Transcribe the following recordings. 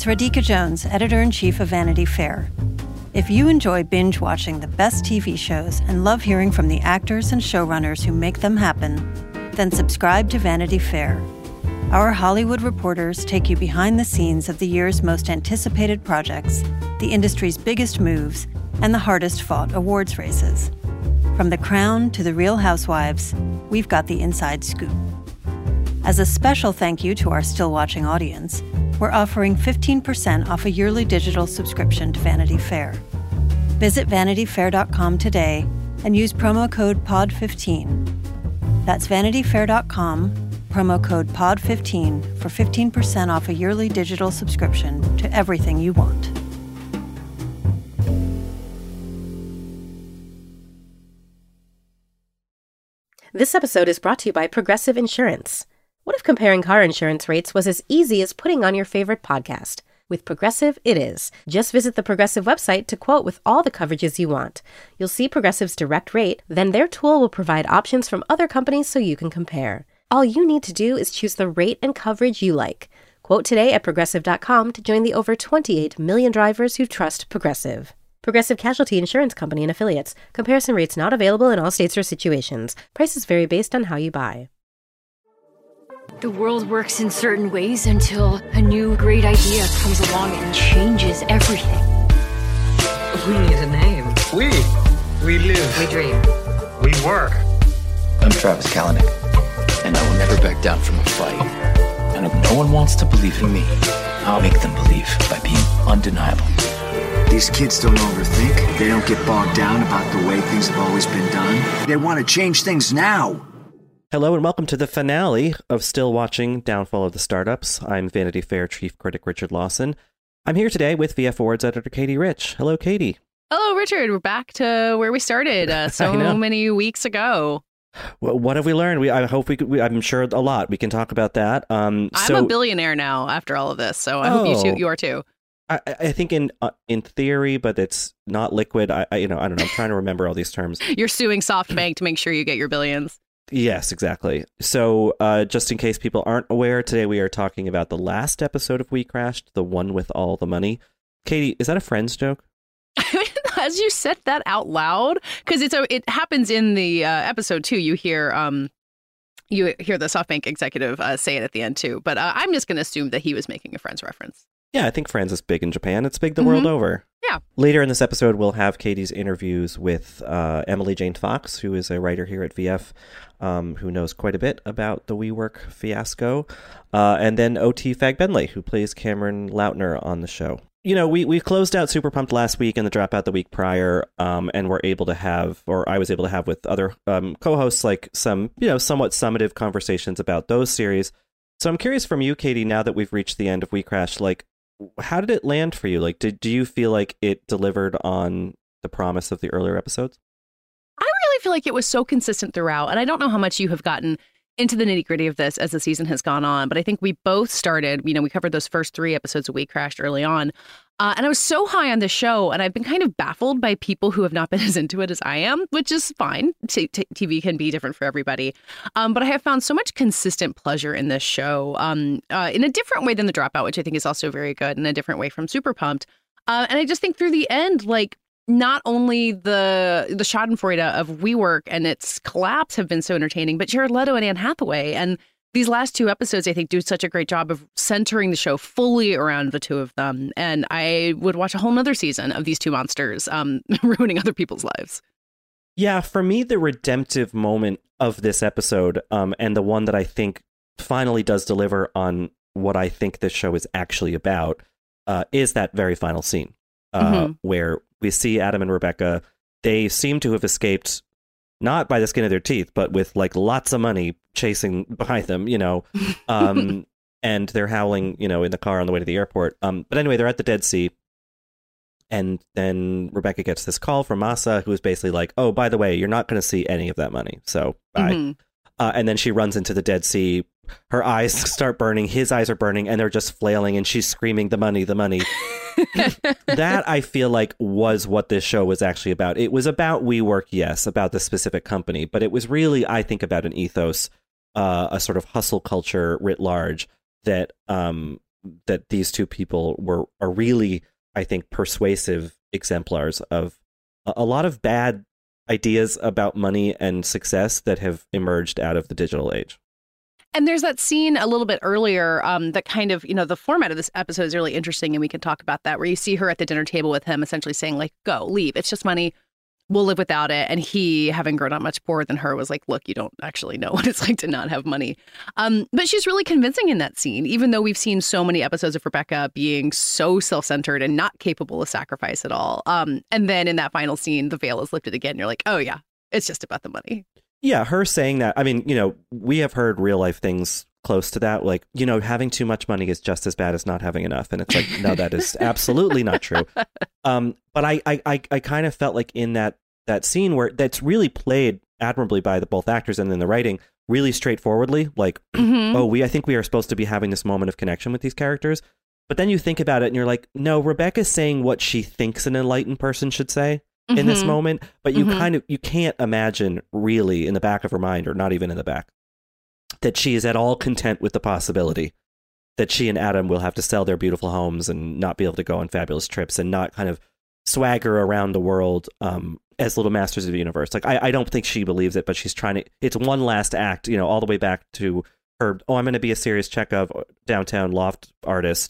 Radhika Jones, Editor-in-Chief of Vanity Fair. If you enjoy binge-watching the best TV shows and love hearing from the actors and showrunners who make them happen, then subscribe to Vanity Fair. Our Hollywood reporters take you behind the scenes of the year's most anticipated projects, the industry's biggest moves, and the hardest-fought awards races. From The Crown to The Real Housewives, we've got the inside scoop. As a special thank you to our still-watching audience, we're offering 15% off a yearly digital subscription to Vanity Fair. Visit vanityfair.com today and use promo code POD15. That's vanityfair.com, promo code POD15 for 15% off a yearly digital subscription to everything you want. This episode is brought to you by Progressive Insurance. What if comparing car insurance rates was as easy as putting on your favorite podcast? With Progressive, it is. Just visit the Progressive website to quote with all the coverages you want. You'll see Progressive's direct rate, then their tool will provide options from other companies so you can compare. All you need to do is choose the rate and coverage you like. Quote today at Progressive.com to join the over 28 million drivers who trust Progressive. Progressive Casualty Insurance Company and Affiliates. Comparison rates not available in all states or situations. Prices vary based on how you buy. The world works in certain ways until a new great idea comes along and changes everything. We need a name. We live. We dream. We work. I'm Travis Kalanick, and I will never back down from a fight. And if no one wants to believe in me, I'll make them believe by being undeniable. These kids don't overthink. They don't get bogged down about the way things have always been done. They want to change things now. Hello and welcome to the finale of Still Watching Downfall of the Startups. I'm Vanity Fair Chief Critic Richard Lawson. I'm here today with VF Awards editor Katie Rich. Hello, Katie. Hello, Richard. We're back to where we started so many weeks ago. Well, what have we learned? I hope I'm sure a lot. We can talk about that. I'm a billionaire now after all of this, so I hope you are too. I think in theory, but it's not liquid. I don't know. I'm trying to remember all these terms. You're suing SoftBank to make sure you get your billions. Yes, exactly. So just in case people aren't aware, today we are talking about the last episode of We Crashed, the one with all the money. Katie, is that a Friends joke? As you said that out loud, because it happens in the episode too. You hear the SoftBank executive say it at the end too. But I'm just going to assume that he was making a Friends reference. Yeah, I think Friends is big in Japan. It's big the world over. Yeah. Later in this episode, we'll have Katie's interviews with Emily Jane Fox, who is a writer here at VF, who knows quite a bit about the WeWork fiasco. And then O.T. Fagbenle, who plays Cameron Lautner on the show. You know, we closed out Super Pumped last week and the Dropout the week prior, and were able to have, or I was able to have with other co-hosts, like some, somewhat summative conversations about those series. So I'm curious from you, Katie, now that we've reached the end of We Crashed, like, how did it land for you? Like, do you feel like it delivered on the promise of the earlier episodes? I really feel like it was so consistent throughout. And I don't know how much you have gotten into the nitty gritty of this as the season has gone on. But I think we both started, we covered those first 3 episodes of We Crashed early on. And I was so high on the show, and I've been kind of baffled by people who have not been as into it as I am, which is fine. TV can be different for everybody. But I have found so much consistent pleasure in this show in a different way than The Dropout, which I think is also very good, in a different way from Super Pumped. And I just think through the end, like, not only the schadenfreude of WeWork and its collapse have been so entertaining, but Jared Leto and Anne Hathaway. And these last 2 episodes, I think, do such a great job of centering the show fully around the 2 of them. And I would watch a whole nother season of these 2 monsters ruining other people's lives. Yeah, for me, the redemptive moment of this episode, and the one that I think finally does deliver on what I think this show is actually about, is that very final scene where we see Adam and Rebecca. They seem to have escaped, not by the skin of their teeth, but with like lots of money chasing behind them, and they're howling, in the car on the way to the airport. But anyway, they're at the Dead Sea. And then Rebecca gets this call from Masa, who is basically like, oh, by the way, you're not going to see any of that money. So bye. And then she runs into the Dead Sea. Her eyes start burning. His eyes are burning, and they're just flailing. And she's screaming, the money, the money. That, I feel like, was what this show was actually about. It was about WeWork, yes, about the specific company. But it was really, I think, about an ethos, a sort of hustle culture writ large that that these two people are really, I think, persuasive exemplars of a lot of bad ideas about money and success that have emerged out of the digital age. And there's that scene a little bit earlier that kind of, the format of this episode is really interesting, and we can talk about that, where you see her at the dinner table with him essentially saying, like, go, leave. It's just money. We'll live without it. And he, having grown up much poorer than her, was like, look, you don't actually know what it's like to not have money. But she's really convincing in that scene, even though we've seen so many episodes of Rebecca being so self-centered and not capable of sacrifice at all. And then in that final scene, the veil is lifted again. You're like, oh, yeah, it's just about the money. Yeah, her saying that, I mean, we have heard real life things close to that, like, having too much money is just as bad as not having enough. And it's like, no, that is absolutely not true. But I kind of felt like in that scene where that's really played admirably by both actors and then the writing, really straightforwardly, like, I think we are supposed to be having this moment of connection with these characters. But then you think about it and you're like, no, Rebecca's saying what she thinks an enlightened person should say in this moment. But you can't imagine really in the back of her mind, or not even in the back, that she is at all content with the possibility that she and Adam will have to sell their beautiful homes and not be able to go on fabulous trips and not kind of swagger around the world as little masters of the universe. Like, I don't think she believes it, but she's trying to, it's one last act, all the way back to her, I'm going to be a serious Chekhov downtown loft artist,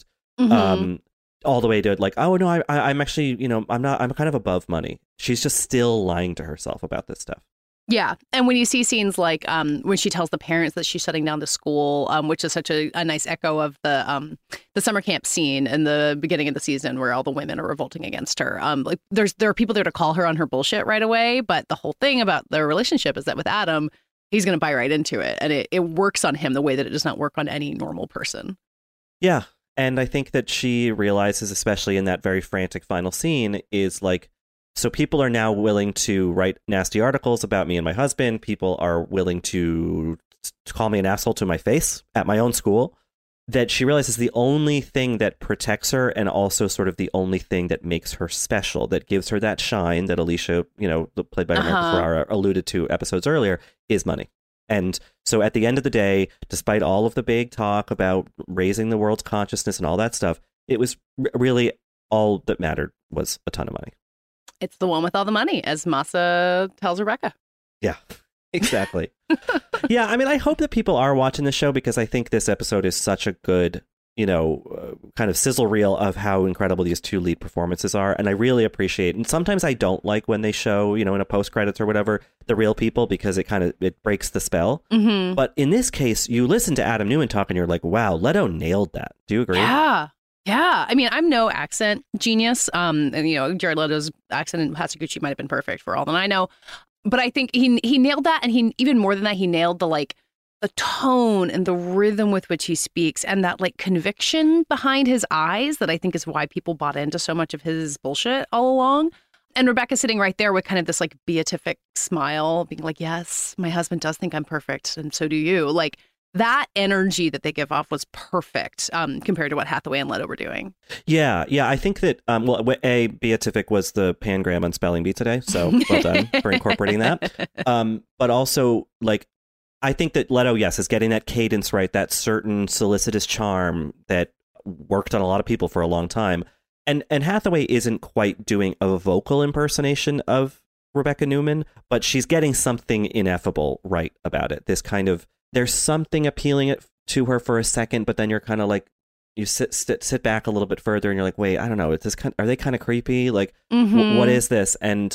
all the way to like, oh no, I'm actually, I'm kind of above money. She's just still lying to herself about this stuff. Yeah. And when you see scenes like when she tells the parents that she's shutting down the school, which is such a nice echo of the summer camp scene in the beginning of the season where all the women are revolting against her. Like there are people there to call her on her bullshit right away. But the whole thing about their relationship is that with Adam, he's going to buy right into it. And it works on him the way that it does not work on any normal person. Yeah. And I think that she realizes, especially in that very frantic final scene, is like, so people are now willing to write nasty articles about me and my husband. People are willing to call me an asshole to my face at my own school. That she realizes the only thing that protects her, and also sort of the only thing that makes her special, that gives her that shine that Alicia, played by America Ferrara, alluded to episodes earlier, is money. And so at the end of the day, despite all of the big talk about raising the world's consciousness and all that stuff, it was really all that mattered was a ton of money. It's the one with all the money, as Masa tells Rebecca. Yeah, exactly. Yeah, I mean, I hope that people are watching the show, because I think this episode is such a good, kind of sizzle reel of how incredible these two lead performances are. And I really appreciate, and sometimes I don't like when they show, in a post credits or whatever, the real people, because it breaks the spell. But in this case, you listen to Adam Newman talk and you're like, wow, Leto nailed that. Do you agree? Yeah. I mean, I'm no accent genius. And, Jared Leto's accent in Hasaguchi might have been perfect for all that I know. But I think he nailed that. And he, even more than that, he nailed the tone and the rhythm with which he speaks, and that conviction behind his eyes that I think is why people bought into so much of his bullshit all along. And Rebecca sitting right there with kind of this beatific smile, being like, yes, my husband does think I'm perfect. And so do you. That energy that they give off was perfect compared to what Hathaway and Leto were doing. Yeah. I think that, beatific was the pangram on Spelling Bee today. So well done for incorporating that. But also, I think that Leto, yes, is getting that cadence right, that certain solicitous charm that worked on a lot of people for a long time. And Hathaway isn't quite doing a vocal impersonation of Rebecca Newman, but she's getting something ineffable right about it. This kind of, there's something appealing to her for a second, but then you're kind of like, you sit back a little bit further and you're like, wait, I don't know, are they kind of creepy? What is this? And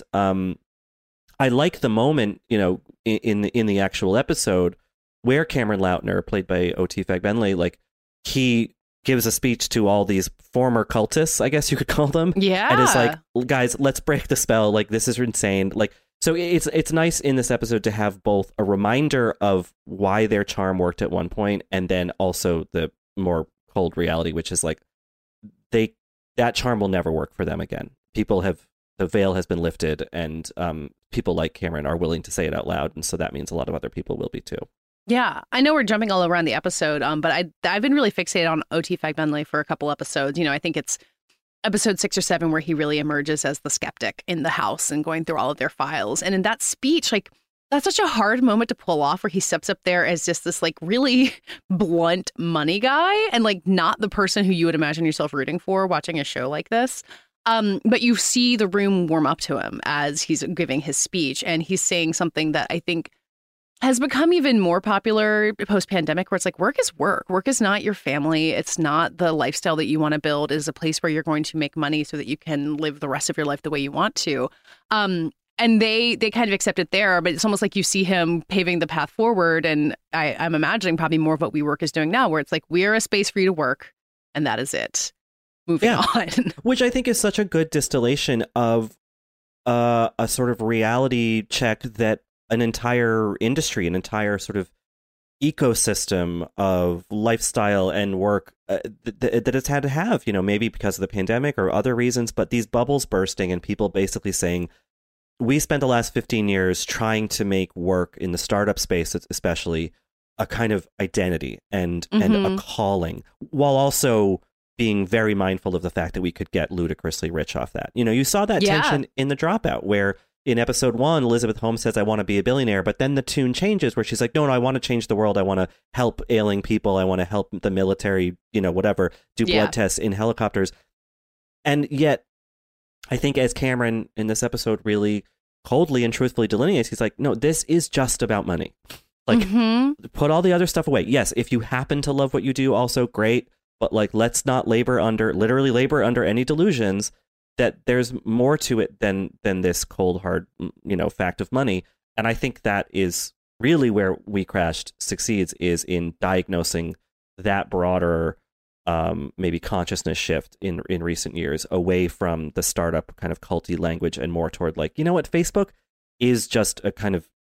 I like the moment, in the actual episode where Cameron Lautner, played by O.T. Fagbenle, he gives a speech to all these former cultists, I guess you could call them. Yeah. And is like, guys, let's break the spell. This is insane. So it's nice in this episode to have both a reminder of why their charm worked at one point, and then also the more cold reality, which is that charm will never work for them again. The veil has been lifted, and people like Cameron are willing to say it out loud, and so that means a lot of other people will be too. Yeah, I know we're jumping all around the episode, but I've been really fixated on O.T. Fagbenle for a couple episodes. I think it's episode 6 or 7 where he really emerges as the skeptic in the house and going through all of their files. And in that speech, that's such a hard moment to pull off, where he steps up there as just this like really blunt money guy and like not the person who you would imagine yourself rooting for watching a show like this. But you see the room warm up to him as he's giving his speech, and he's saying something that I think has become even more popular post-pandemic, where it's like, work is work. Work is not your family. It's not the lifestyle that you want to build. It is a place where you're going to make money so that you can live the rest of your life the way you want to. And they kind of accept it there, but it's almost like you see him paving the path forward. And I'm imagining probably more of what WeWork is doing now, where it's like, we're a space for you to work, and that is it. Moving on. Which I think is such a good distillation of a sort of reality check that an entire industry, an entire sort of ecosystem of lifestyle and work that it's had to have, maybe because of the pandemic or other reasons, but these bubbles bursting and people basically saying, we spent the last 15 years trying to make work in the startup space, especially, a kind of identity and a calling, while also being very mindful of the fact that we could get ludicrously rich off that. You saw that tension in The Dropout, where in episode 1, Elizabeth Holmes says, I want to be a billionaire. But then the tune changes where she's like, no, I want to change the world. I want to help ailing people. I want to help the military, whatever, do blood tests in helicopters. And yet, I think as Cameron in this episode really coldly and truthfully delineates, he's like, no, this is just about money. Like, put all the other stuff away. Yes, if you happen to love what you do, also great. But like, let's not literally labor under any delusions that there's more to it than this cold, hard, fact of money. And I think that is really where We Crashed succeeds, is in diagnosing that broader maybe consciousness shift in recent years away from the startup kind of culty language and more toward like, Facebook is just a kind of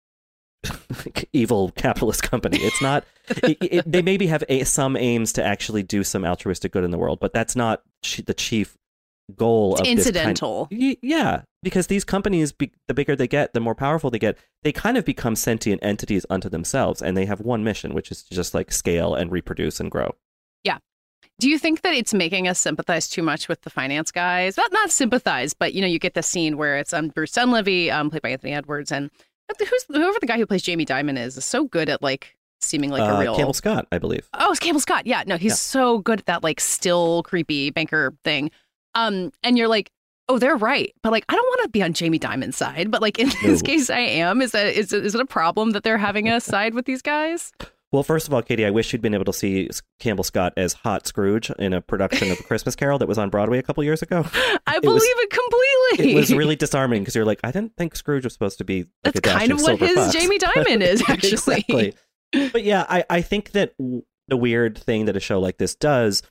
evil capitalist company. It's not, they maybe have some aims to actually do some altruistic good in the world, but that's not the chief goal of incidental. Yeah, because these companies, the bigger they get, the more powerful they get, they kind of become sentient entities unto themselves, and they have one mission, which is to just like scale and reproduce and grow. Yeah. Do you think that it's making us sympathize too much with the finance guys? Not sympathize, but you get the scene where it's Bruce Dunleavy, played by Anthony Edwards, and whoever the guy who plays Jamie Dimon is so good at like seeming like a real Campbell Scott, I believe. Oh, it's Campbell Scott. Yeah, no, he's so good at that like still creepy banker thing. And you're like, oh, they're right. But like, I don't want to be on Jamie Dimon's side. But like in this case, I am. Is it a problem that they're having us side with these guys? Well, first of all, Katie, I wish you'd been able to see Campbell Scott as Hot Scrooge in a production of A Christmas Carol that was on Broadway a couple years ago. I believe it completely. It was really disarming because you're like, I didn't think Scrooge was supposed to be like that's kind of what his fox. Jamie Dimon is, actually. Exactly. But yeah, I think that the weird thing that a show like this does,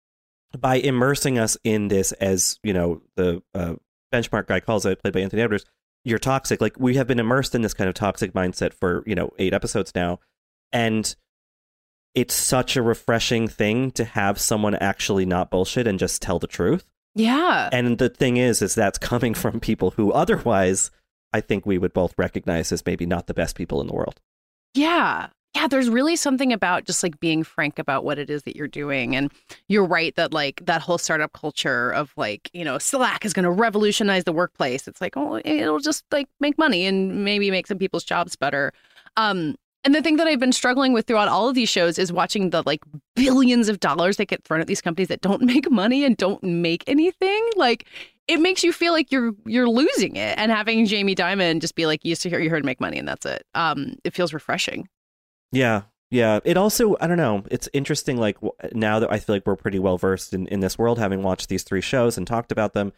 by immersing us in this, as the Benchmark guy calls it, played by Anthony Edwards, you're toxic. Like, we have been immersed in this kind of toxic mindset for 8 episodes now, and it's such a refreshing thing to have someone actually not bullshit and just tell the truth. Yeah. And the thing is that's coming from people who otherwise I think we would both recognize as maybe not the best people in the world. Yeah. Yeah, there's really something about just like being frank about what it is that you're doing. And you're right that like that whole startup culture of like, Slack is going to revolutionize the workplace. It's like, oh, it'll just like make money and maybe make some people's jobs better. And the thing that I've been struggling with throughout all of these shows is watching the like billions of dollars that get thrown at these companies that don't make money and don't make anything. Like, it makes you feel like you're losing it. And having Jamie Dimon just be like, you're here to make money and that's it. It feels refreshing. Yeah. It also, I don't know, it's interesting, like, now that I feel like we're pretty well versed in this world, having watched these 3 shows and talked about them,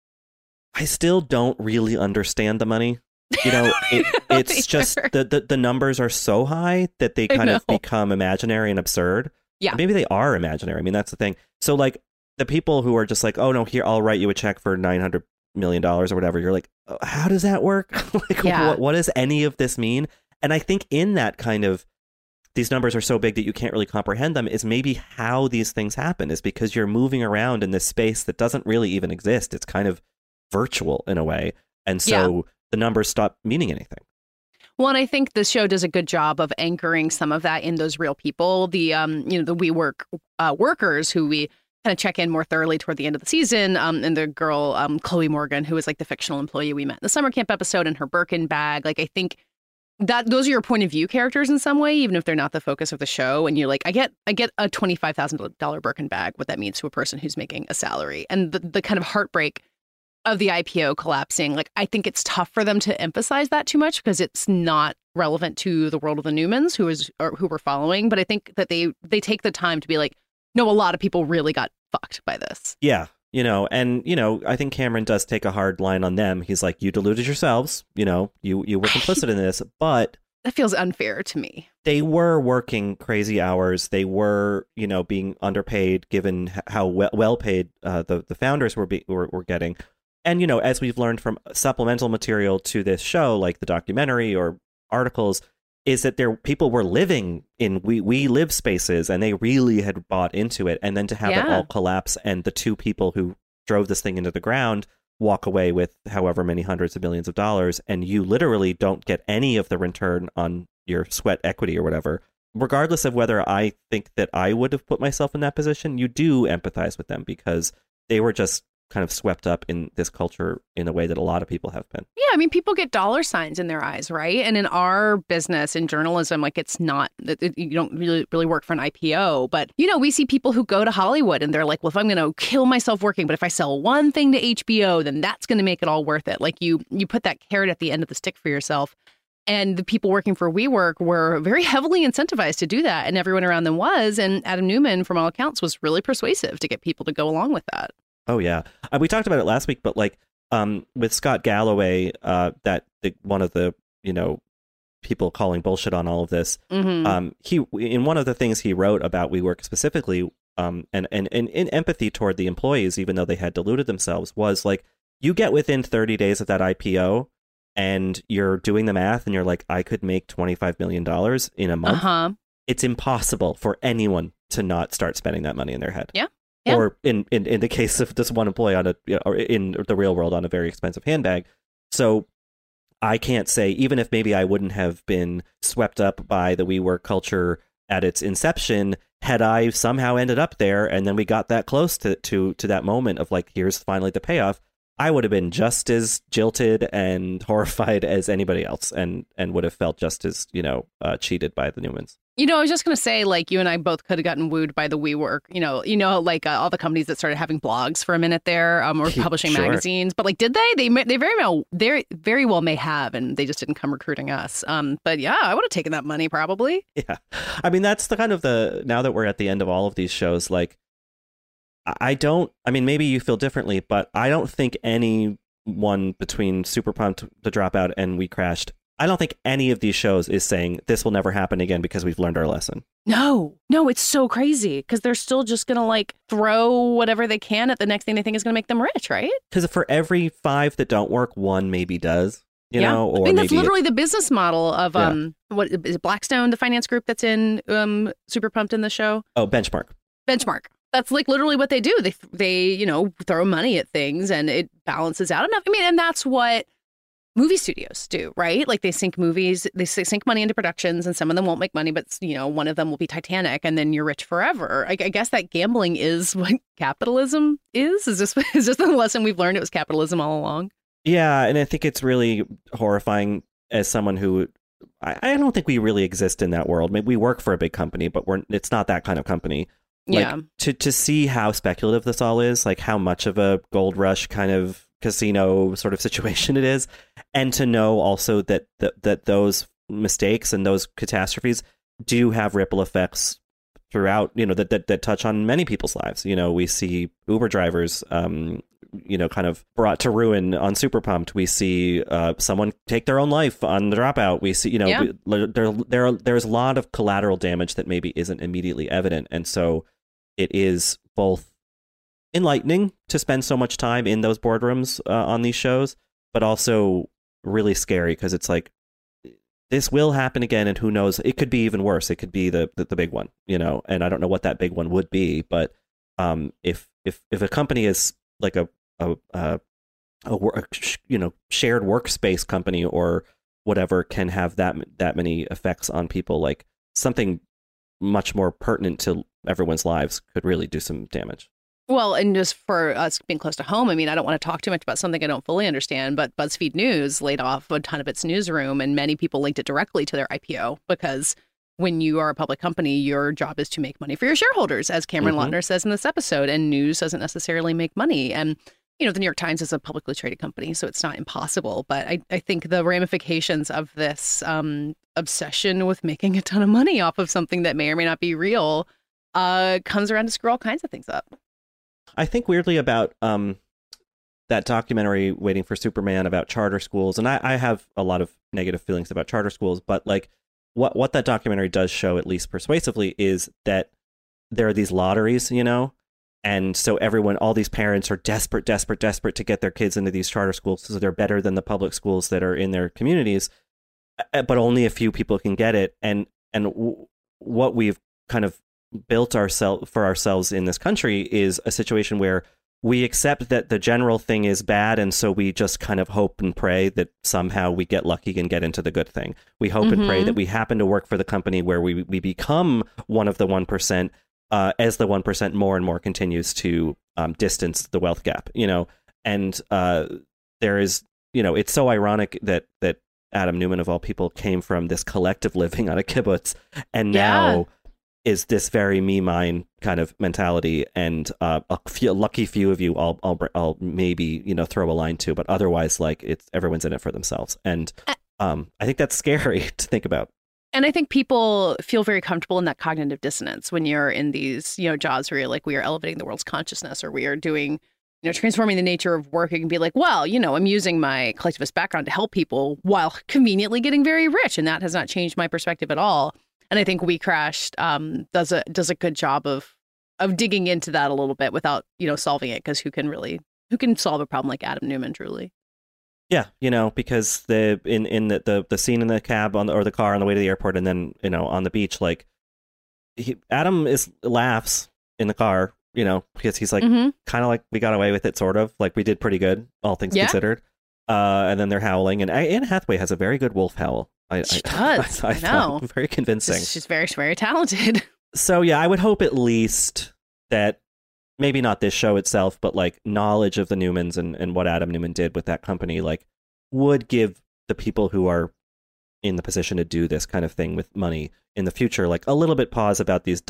I still don't really understand the money. It's just the numbers are so high that they kind of become imaginary and absurd. Yeah. Maybe they are imaginary. I mean, that's the thing. So like the people who are just like, oh no, here, I'll write you a check for $900 million or whatever. You're like, oh, how does that work? Like, what does any of this mean? And I think in that kind of, these numbers are so big that you can't really comprehend them, is maybe how these things happen, is because you're moving around in this space that doesn't really even exist. It's kind of virtual in a way. And so the numbers stop meaning anything. Well, and I think this show does a good job of anchoring some of that in those real people. The the WeWork workers who we kind of check in more thoroughly toward the end of the season. And the girl, Chloe Morgan, who was like the fictional employee we met in the summer camp episode, and her Birkin bag. Like, I think that those are your point of view characters in some way, even if they're not the focus of the show. And you're like, I get a $25,000 Birkin bag, what that means to a person who's making a salary, and the kind of heartbreak of the IPO collapsing. Like, I think it's tough for them to emphasize that too much because it's not relevant to the world of the Newmans who we're following. But I think that they take the time to be like, no, a lot of people really got fucked by this. Yeah. I think Cameron does take a hard line on them. He's like, you deluded yourselves. You were complicit in this, but that feels unfair to me. They were working crazy hours. They were, being underpaid given how well paid the founders were getting. And, as we've learned from supplemental material to this show, like the documentary or articles, is that people were living in we live spaces, and they really had bought into it. And then to have it all collapse and the two people who drove this thing into the ground walk away with however many hundreds of millions of dollars, and you literally don't get any of the return on your sweat equity or whatever. Regardless of whether I think that I would have put myself in that position, you do empathize with them because they were just kind of swept up in this culture in a way that a lot of people have been. Yeah, I mean, people get dollar signs in their eyes, right? And in our business, in journalism, like it's not, you don't really work for an IPO. But, we see people who go to Hollywood and they're like, well, if I'm going to kill myself working, but if I sell one thing to HBO, then that's going to make it all worth it. Like you put that carrot at the end of the stick for yourself. And the people working for WeWork were very heavily incentivized to do that. And everyone around them was. And Adam Newman, from all accounts, was really persuasive to get people to go along with that. Oh, yeah. We talked about it last week, but with Scott Galloway, one of the, people calling bullshit on all of this, he in one of the things he wrote about WeWork specifically, and in empathy toward the employees, even though they had deluded themselves, was like, you get within 30 days of that IPO and you're doing the math and you're like, I could make $25 million in a month. It's impossible for anyone to not start spending that money in their head. Yeah. Yeah. Or in the case of this one employee or in the real world on a very expensive handbag. So I can't say, even if maybe I wouldn't have been swept up by the WeWork culture at its inception, had I somehow ended up there and then we got that close to that moment of like, here's finally the payoff, I would have been just as jilted and horrified as anybody else and would have felt just as, cheated by the Newmans. I was just going to say, like, you and I both could have gotten wooed by the WeWork, like all the companies that started having blogs for a minute there or publishing magazines. But like, did they? They very well may have, and they just didn't come recruiting us. But yeah, I would have taken that money probably. Yeah. I mean, that's the kind of now that we're at the end of all of these shows, like, maybe you feel differently, but I don't think anyone between Super Pumped, The Dropout, and We Crashed, I don't think any of these shows is saying this will never happen again because we've learned our lesson. No, it's so crazy because they're still just going to like throw whatever they can at the next thing they think is going to make them rich, right? Because for every 5 that don't work, 1 maybe does, or I mean, that's literally the business model of, what is it, Blackstone, the finance group that's in Super Pumped in the show? Oh, Benchmark. That's like literally what they do. They throw money at things and it balances out enough. I mean, and that's what movie studios do, right? Like they sink movies, they sink money into productions, and some of them won't make money, but one of them will be Titanic, and then you're rich forever. I guess that gambling is what capitalism is. Is this the lesson we've learned? It was capitalism all along. Yeah, and I think it's really horrifying as someone who I don't think we really exist in that world. Maybe we work for a big company, but it's not that kind of company. Like, to see how speculative this all is, like how much of a gold rush kind of casino sort of situation it is, and to know also that those mistakes and those catastrophes do have ripple effects throughout, that touch on many people's lives. We see Uber drivers, kind of brought to ruin on Super Pumped. We see someone take their own life on The Dropout. We see, there's a lot of collateral damage that maybe isn't immediately evident, and so it is both enlightening to spend so much time in those boardrooms on these shows, but also really scary because it's like, this will happen again, and who knows, it could be even worse. It could be the big one, and I don't know what that big one would be, but if a company is like a shared workspace company or whatever can have that many effects on people, like something much more pertinent to everyone's lives could really do some damage. Well, and just for us being close to home, I mean, I don't want to talk too much about something I don't fully understand, but BuzzFeed News laid off a ton of its newsroom, and many people linked it directly to their IPO because when you are a public company, your job is to make money for your shareholders, as Cameron Lautner says in this episode, and news doesn't necessarily make money. And, you know, the New York Times is a publicly traded company, so it's not impossible. But I think the ramifications of this obsession with making a ton of money off of something that may or may not be real comes around to screw all kinds of things up. I think weirdly about that documentary Waiting for Superman about charter schools, and I have a lot of negative feelings about charter schools, but like what that documentary does show, at least persuasively, is that there are these lotteries, you know, and so all these parents are desperate to get their kids into these charter schools so they're better than the public schools that are in their communities, but only a few people can get it, and what we've kind of built for ourselves in this country is a situation where we accept that the general thing is bad, and so we just kind of hope and pray that somehow we get lucky and get into the good thing. We hope and pray that we happen to work for the company where we become one of the 1%, as the 1% more and more continues to distance the wealth gap, you know. And there is, you know, it's so ironic that Adam Newman, of all people, came from this collective living on a kibbutz, and now is this very me mine kind of mentality, and a lucky few of you I'll maybe, you know, throw a line to, but otherwise, like, everyone's in it for themselves, and I think that's scary to think about. And I think people feel very comfortable in that cognitive dissonance when you're in these, you know, jobs where you're like, we are elevating the world's consciousness, or we are doing, you know, transforming the nature of work. You can be like, well, you know, I'm using my collectivist background to help people while conveniently getting very rich, and that has not changed my perspective at all. And I think We Crashed does a good job of digging into that a little bit without, you know, solving it, because who can solve a problem like Adam Newman, truly? Yeah, you know, because the scene in the cab or the car on the way to the airport, and then, you know, on the beach, like Adam laughs in the car, you know, because he's like kind of like, we got away with it, sort of like we did pretty good, all things considered. And then they're howling, and Anne Hathaway has a very good wolf howl. She does. I know. Very convincing. She's very, very talented. So, yeah, I would hope at least that maybe not this show itself, but like knowledge of the Newmans and what Adam Newman did with that company, like, would give the people who are in the position to do this kind of thing with money in the future, like, a little bit pause about these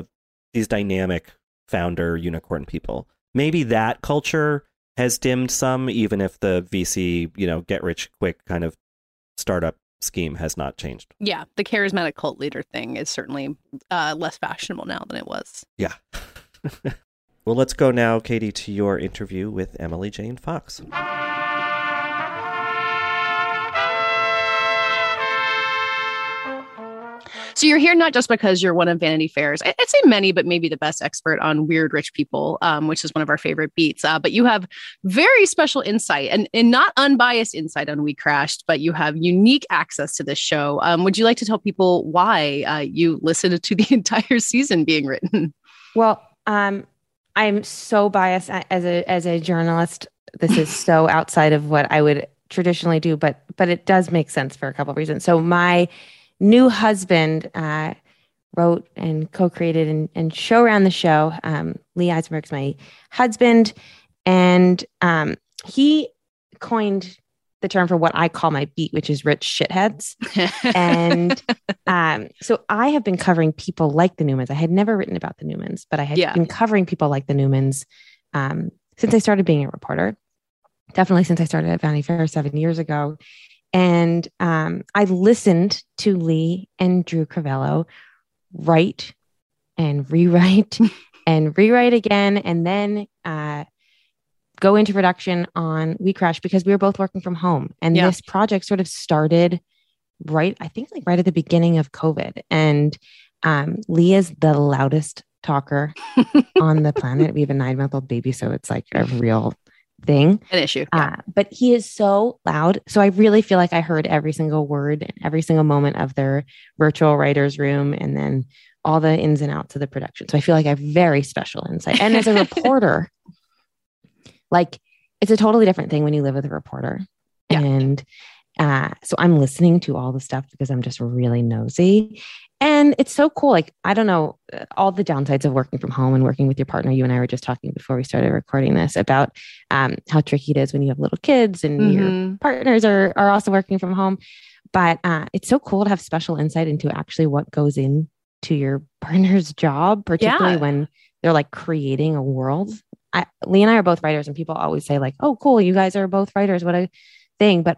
dynamic founder unicorn people. Maybe that culture has dimmed some, even if the VC, you know, get rich quick kind of startup scheme has not changed. Yeah, the charismatic cult leader thing is certainly less fashionable now than it was. Yeah. Well, let's go now, Katie, to your interview with Emily Jane Fox. So you're here not just because you're one of Vanity Fair's, I'd say many, but maybe the best expert on weird rich people, which is one of our favorite beats. But you have very special insight and not unbiased insight on We Crashed, but you have unique access to this show. Would you like to tell people why you listened to the entire season being written? Well, I'm so biased as a journalist. This is so outside of what I would traditionally do, but it does make sense for a couple of reasons. So my new husband wrote and co-created and show-ran the show. Lee Eisenberg's my husband, and he coined the term for what I call my beat, which is rich shitheads. And so I have been covering people like the Newmans. I had never written about the Newmans, but I had been covering people like the Newmans since I started being a reporter. Definitely since I started at Vanity Fair 7 years ago. And I listened to Lee and Drew Crivello write and rewrite and rewrite again, and then go into production on We Crashed because we were both working from home. And this project sort of started right at the beginning of COVID. And Lee is the loudest talker on the planet. We have a 9-month-old baby, so it's like a real thing, an issue. But he is so loud. So I really feel like I heard every single word and every single moment of their virtual writer's room, and then all the ins and outs of the production. So I feel like I have very special insight. And as a reporter, like, it's a totally different thing when you live with a reporter. Yeah. And so I'm listening to all the stuff because I'm just really nosy. And it's so cool. Like, I don't know, all the downsides of working from home and working with your partner. You and I were just talking before we started recording this about how tricky it is when you have little kids and your partners are also working from home. But it's so cool to have special insight into actually what goes into your partner's job, particularly when they're like creating a world. Lee and I are both writers, and people always say like, oh, cool, you guys are both writers. What a thing. But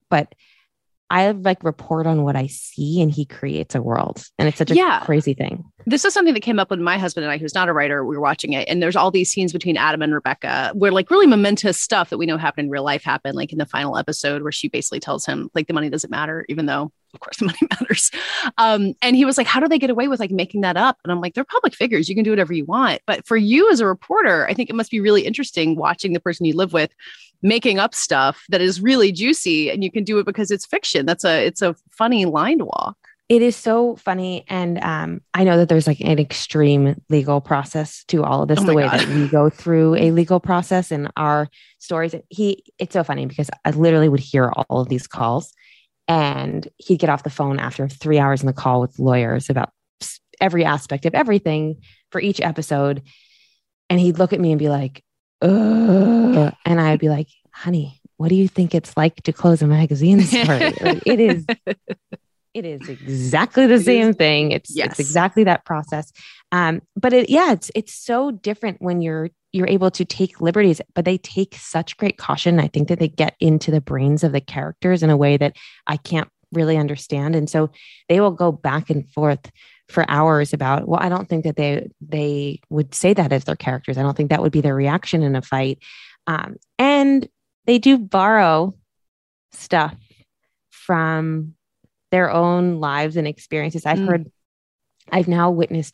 I like report on what I see, and he creates a world. And it's such a crazy thing. This is something that came up with my husband and I, who's not a writer. We were watching it, and there's all these scenes between Adam and Rebecca where like really momentous stuff that we know happened in real life happened, like in the final episode where she basically tells him like the money doesn't matter, even though of course the money matters. And he was like, how do they get away with like making that up? And I'm like, they're public figures. You can do whatever you want. But for you as a reporter, I think it must be really interesting watching the person you live with making up stuff that is really juicy, and you can do it because it's fiction. It's a funny line to walk. It is so funny. And I know that there's like an extreme legal process to all of this, the way that we go through a legal process in our stories. It's so funny because I literally would hear all of these calls, and he'd get off the phone after 3 hours in the call with lawyers about every aspect of everything for each episode. And he'd look at me and be like, ugh. And I'd be like, honey, what do you think it's like to close a magazine story? Like, it is exactly the same thing. It's exactly that process. But it's so different when you're able to take liberties, but they take such great caution. I think that they get into the brains of the characters in a way that I can't really understand. And so they will go back and forth for hours about, well, I don't think that they would say that as their characters. I don't think that would be their reaction in a fight. And they do borrow stuff from their own lives and experiences. I've now witnessed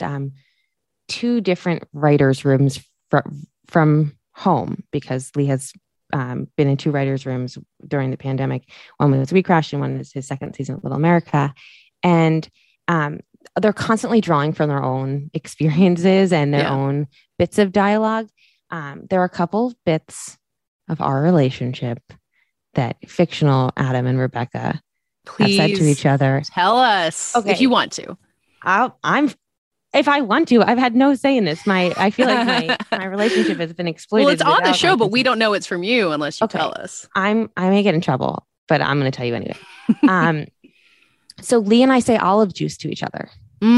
2 different writers' rooms from home, because Lee has been in 2 writers' rooms during the pandemic. One was We Crashed, and one is his second season of Little America. And they're constantly drawing from their own experiences and their own bits of dialogue. There are a couple bits of our relationship that fictional Adam and Rebecca have said to each other. Tell us if you want to. If I want to. I've had no say in this. I feel like my relationship has been exploited. Well, it's on the show, but we don't know it's from you unless you tell us. I may get in trouble, but I'm going to tell you anyway. So Lee and I say olive juice to each other.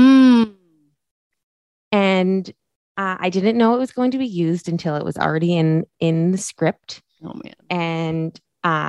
And I didn't know it was going to be used until it was already in the script. Oh man. And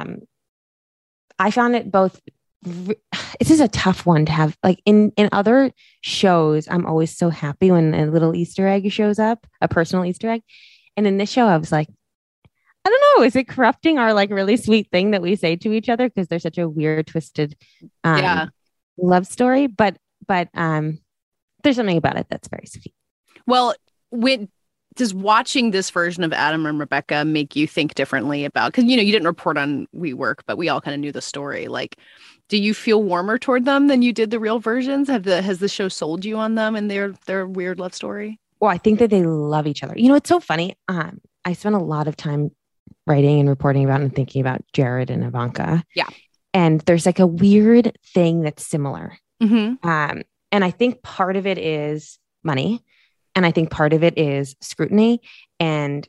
I found it both. This is a tough one to have. Like in other shows, I'm always so happy when a little Easter egg shows up, a personal Easter egg. And in this show, I was like, I don't know, is it corrupting our like really sweet thing that we say to each other? Because there's such a weird, twisted love story. But there's something about it that's very sweet. Well, does watching this version of Adam and Rebecca make you think differently about, because you didn't report on We Work, but we all kind of knew the story. Like, do you feel warmer toward them than you did the real versions? Has the show sold you on them and their weird love story? Well, I think that they love each other. It's so funny. I spent a lot of time writing and reporting about and thinking about Jared and Ivanka. Yeah. And there's like a weird thing that's similar. Mm-hmm. And I think part of it is money. And I think part of it is scrutiny and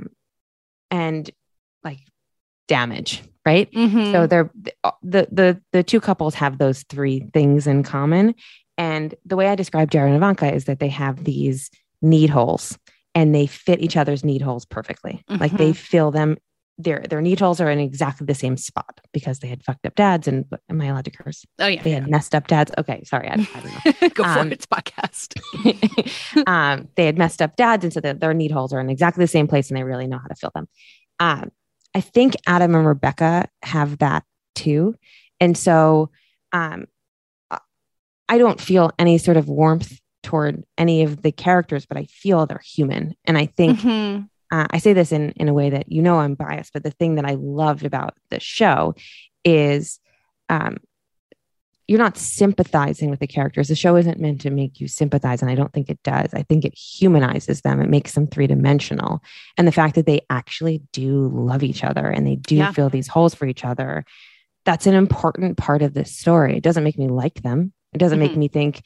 like damage, right? Mm-hmm. So the 2 couples have those 3 things in common. And the way I describe Jared and Ivanka is that they have these need holes, and they fit each other's need holes perfectly. Mm-hmm. Like they fill them. Their need holes are in exactly the same spot because they had fucked up dads. And am I allowed to curse? Oh yeah. They had messed up dads. Okay. Sorry. I don't know. Go for it. It's podcast. They had messed up dads. And so their need holes are in exactly the same place, and they really know how to fill them. I think Adam and Rebecca have that too. And so I don't feel any sort of warmth toward any of the characters, but I feel they're human. And I think I say this in a way that I'm biased, but the thing that I loved about the show is you're not sympathizing with the characters. The show isn't meant to make you sympathize, and I don't think it does. I think it humanizes them. It makes them 3-dimensional. And the fact that they actually do love each other and they do fill these holes for each other, that's an important part of this story. It doesn't make me like them. It doesn't make me think,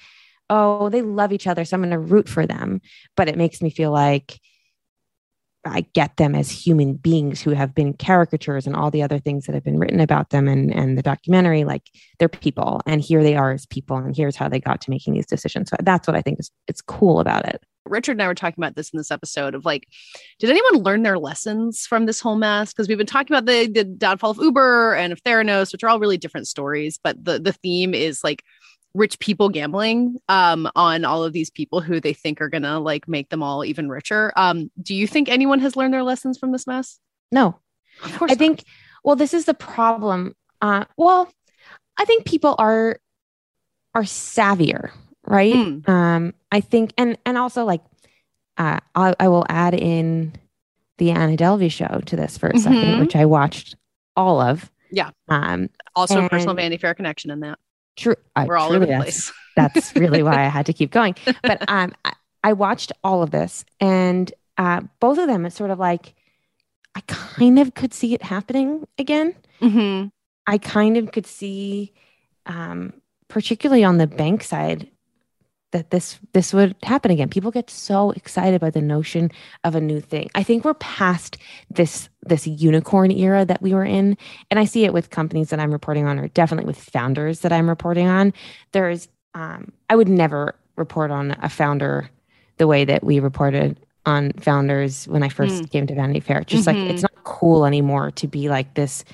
oh, they love each other, so I'm going to root for them. But it makes me feel like I get them as human beings who have been caricatures and all the other things that have been written about them and the documentary, like they're people and here they are as people and here's how they got to making these decisions. So that's what I think is it's cool about it. Richard and I were talking about this in this episode of like, did anyone learn their lessons from this whole mess? Because we've been talking about the downfall of Uber and of Theranos, which are all really different stories, but the theme is like rich people gambling on all of these people who they think are gonna like make them all even richer. Do you think anyone has learned their lessons from this mess? No, of course I think, well, this is the problem. Well, I think people are savvier, right? I think, and also like, I will add in the Anna Delvey show to this for a second, which I watched all of. Yeah. Also a personal Vanity Fair connection in that. True. We're all over the place. That's really why I had to keep going. But I watched all of this and both of them, it's sort of like, I kind of could see it happening again. I kind of could see, particularly on the bank side, that this would happen again. People get so excited by the notion of a new thing. I think we're past this unicorn era that we were in. And I see it with companies that I'm reporting on, or definitely with founders that I'm reporting on. There's, I would never report on a founder the way that we reported on founders when I first came to Vanity Fair. Just like, it's not cool anymore to be like this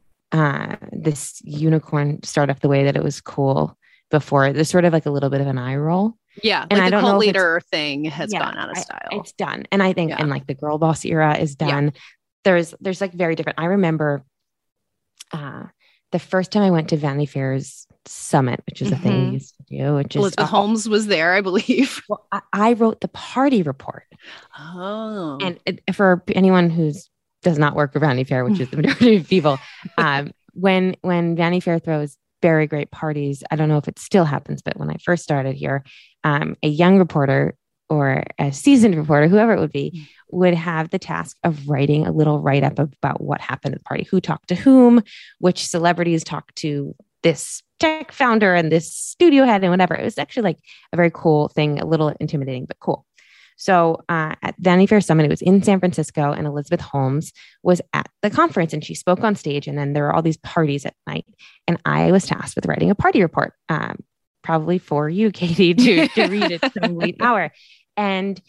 unicorn startup the way that it was cool before. There's sort of like a little bit of an eye roll. Yeah. And like I don't the know cult if leader thing has gone out of style. It's done. And I think, and like the girl boss era is done. There's like very different. I remember the first time I went to Vanity Fair's Summit, which is a thing we used to do, which is Elizabeth Holmes was there, I believe. Well, I wrote the party report. Oh. And for anyone who's does not work for Vanity Fair, which is the majority of people, when Vanity Fair throws very great parties, I don't know if it still happens, but when I first started here, a young reporter or a seasoned reporter, whoever it would be, would have the task of writing a little write-up about what happened at the party, who talked to whom, which celebrities talked to this tech founder and this studio head and whatever. It was actually like a very cool thing, a little intimidating, but cool. So at Vanity Fair Summit, it was in San Francisco, and Elizabeth Holmes was at the conference and she spoke on stage, and then there were all these parties at night. And I was tasked with writing a party report, probably for you, Katie, to read at some late hour. And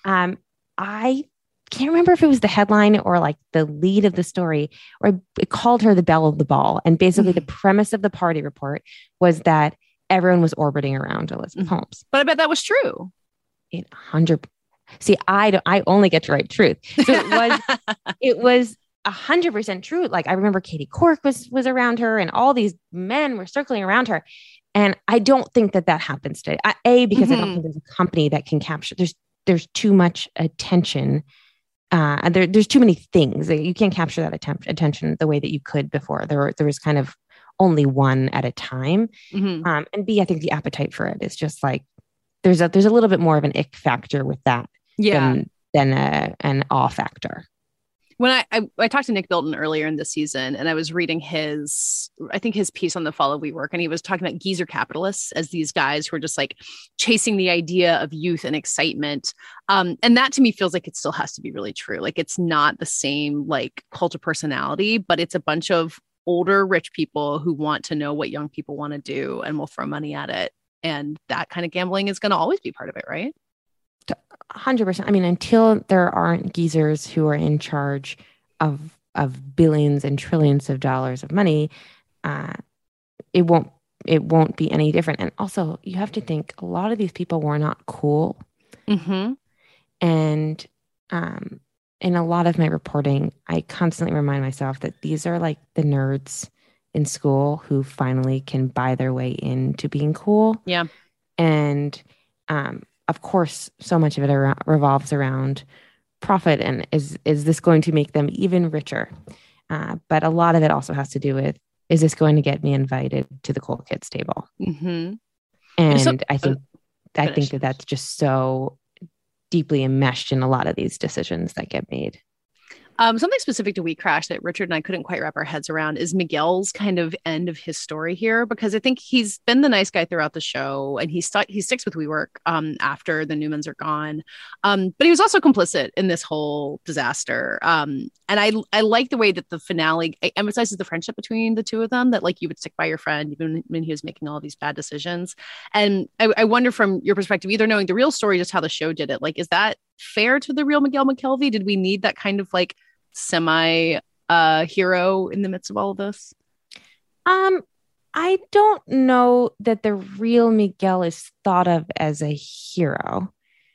I can't remember if it was the headline or like the lead of the story, or it called her the belle of the ball. And basically the premise of the party report was that everyone was orbiting around Elizabeth Holmes. But I bet that was true. 100%. See, I only get to write truth. So it was 100% true. Like I remember Katie Couric was around her and all these men were circling around her. And I don't think that happens today. Because I don't think there's a company that can capture, there's too much attention. There's too many things. You can't capture that attention the way that you could before. There was kind of only one at a time. And B, I think the appetite for it is just like, there's a little bit more of an ick factor with that than an awe factor. When I talked to Nick Bilton earlier in the season, and I was reading his piece on the fall of WeWork, and he was talking about geezer capitalists as these guys who are just like chasing the idea of youth and excitement. And that to me feels like it still has to be really true. Like it's not the same like cult of personality, but it's a bunch of older rich people who want to know what young people want to do and will throw money at it. And that kind of gambling is going to always be part of it, right? 100%. I mean, until there aren't geezers who are in charge of billions and trillions of dollars of money, it won't be any different. And also, you have to think a lot of these people were not cool. And in a lot of my reporting, I constantly remind myself that these are like the nerds in school who finally can buy their way into being cool. Yeah. And of course, so much of it revolves around profit and is this going to make them even richer? But a lot of it also has to do with, is this going to get me invited to the cool kids table? And I think that that's just so deeply enmeshed in a lot of these decisions that get made. Something specific to We Crash that Richard and I couldn't quite wrap our heads around is Miguel's kind of end of his story here, because I think he's been the nice guy throughout the show, and he sticks with WeWork after the Newmans are gone. But he was also complicit in this whole disaster. And I like the way that the finale emphasizes the friendship between the two of them, that like you would stick by your friend even when he was making all these bad decisions. And I wonder from your perspective, either knowing the real story, just how the show did it, like, is that fair to the real Miguel McKelvey? Did we need that kind of like semi hero in the midst of all of this? I don't know that the real Miguel is thought of as a hero.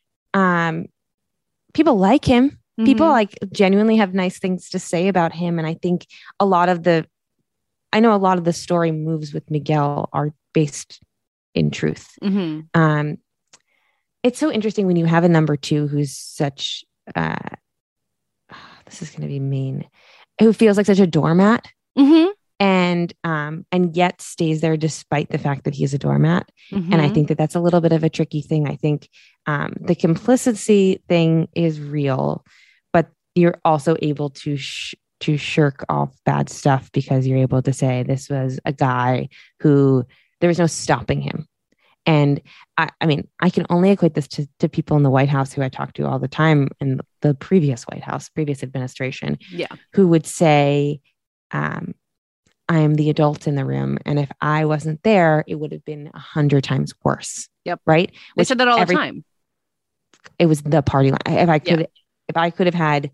People like him. People like genuinely have nice things to say about him. And I think a lot of the story moves with Miguel are based in truth. It's so interesting when you have a number two who's such, this is going to be mean, who feels like such a doormat, and yet stays there despite the fact that he's a doormat. And I think that that's a little bit of a tricky thing. I think the complicity thing is real, but you're also able to shirk off bad stuff because you're able to say this was a guy who there was no stopping him. And I mean, I can only equate this to people in the White House who I talk to all the time in the previous White House, previous administration, who would say, I am the adult in the room. And if I wasn't there, it would have been 100 times worse. Yep. Right. They said that all the time. It was the party line. If I could have had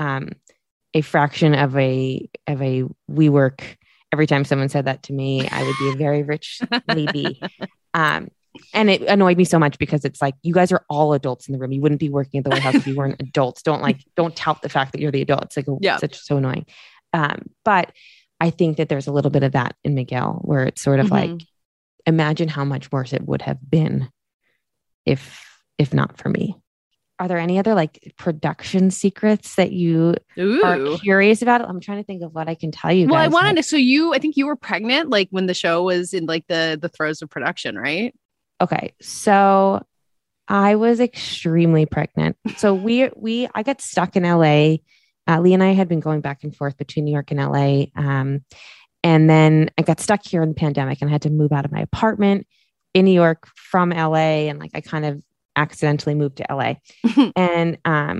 a fraction of a WeWork every time someone said that to me, I would be a very rich lady. And it annoyed me so much because it's like, you guys are all adults in the room. You wouldn't be working at the White House if you weren't adults. Don't tout the fact that you're the adult. It's like, so annoying. But I think that there's a little bit of that in Miguel where it's sort of like, imagine how much worse it would have been if not for me. Are there any other like production secrets that you are curious about? I'm trying to think of what I can tell you. Well, guys. I wanted to, I think you were pregnant, like when the show was in like the throes of production, right? Okay. So I was extremely pregnant. So I got stuck in LA. Lee and I had been going back and forth between New York and LA. And then I got stuck here in the pandemic and I had to move out of my apartment in New York from LA. And like, I kind of accidentally moved to LA and,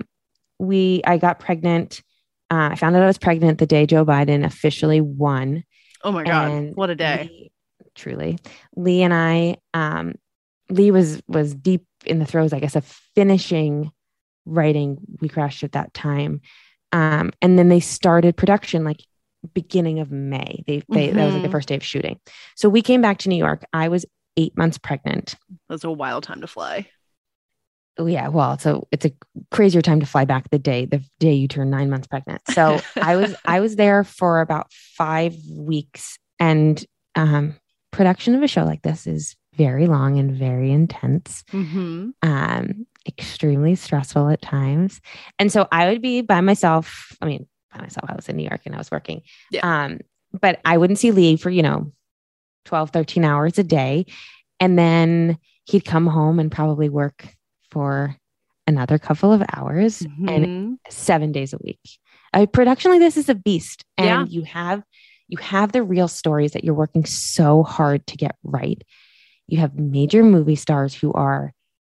I got pregnant. I found out I was pregnant the day Joe Biden officially won. Oh my God. What a day. Truly. Lee and I, Lee was deep in the throes, I guess, of finishing writing We Crashed at that time. And then they started production like beginning of May. That was like the first day of shooting. So we came back to New York. I was 8 months pregnant. That's a wild time to fly. Oh yeah. Well, so it's a crazier time to fly back the day you turn 9 months pregnant. So I was there for about 5 weeks, and production of a show like this is very long and very intense. Extremely stressful at times. And so I would be by myself. I mean, by myself, I was in New York and I was working. Yeah. But I wouldn't see Lee for, 12, 13 hours a day. And then he'd come home and probably work for another couple of hours and 7 days a week. Production like this is a beast. And you have the real stories that you're working so hard to get right. You have major movie stars who are,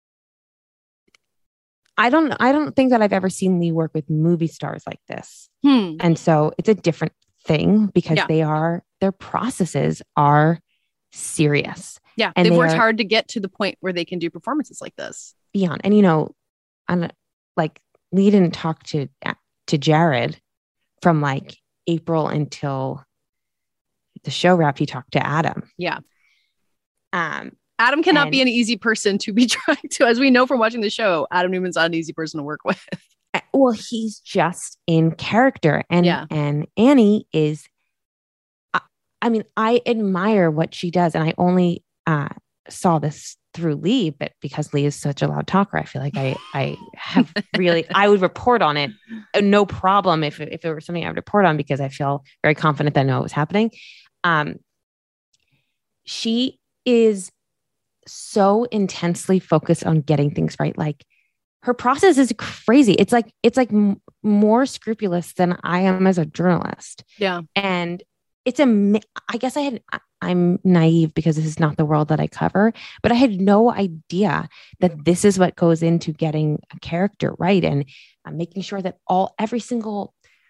I don't think that I've ever seen Lee work with movie stars like this. And so it's a different thing because their processes are serious. Yeah. And they've worked hard to get to the point where they can do performances like this. Beyond. And, like Lee didn't talk to Jared from like April until the show wrapped. He talked to Adam. Yeah. Adam cannot be an easy person to be trying to, as we know from watching the show, Adam Newman's not an easy person to work with. Well, he's just in character. And Annie is, I admire what she does. And I only saw this through Lee, but because Lee is such a loud talker, I feel like I have really, I would report on it. No problem. If it were something I would report on, because I feel very confident that I know what was happening. She is so intensely focused on getting things right. Like her process is crazy. It's like more scrupulous than I am as a journalist. Yeah. And I guess I'm naive because this is not the world that I cover, but I had no idea that this is what goes into getting a character right. And making sure that every single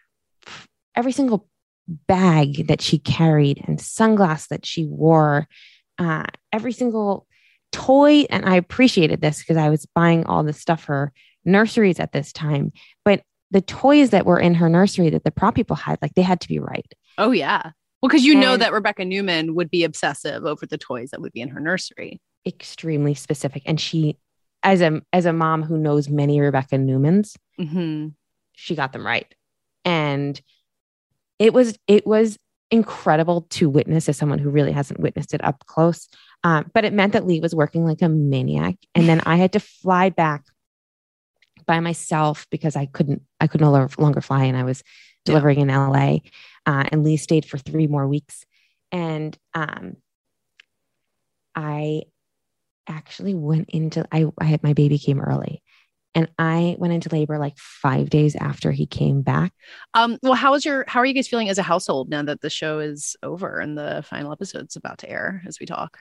bag that she carried and sunglass that she wore, every single toy. And I appreciated this because I was buying all this stuff for nurseries at this time, but the toys that were in her nursery that the prop people had, like, they had to be right. Oh yeah. Well, because you know that Rebecca Newman would be obsessive over the toys that would be in her nursery. Extremely specific. And she, as a mom who knows many Rebecca Newmans, she got them right. And it was incredible to witness as someone who really hasn't witnessed it up close. But it meant that Lee was working like a maniac. And then I had to fly back by myself because I could no longer fly, and I was delivering in LA. And Lee stayed for 3 more weeks. And I actually went into, my baby came early, and I went into labor like 5 days after he came back. Well, how are you guys feeling as a household now that the show is over and the final episode's about to air as we talk?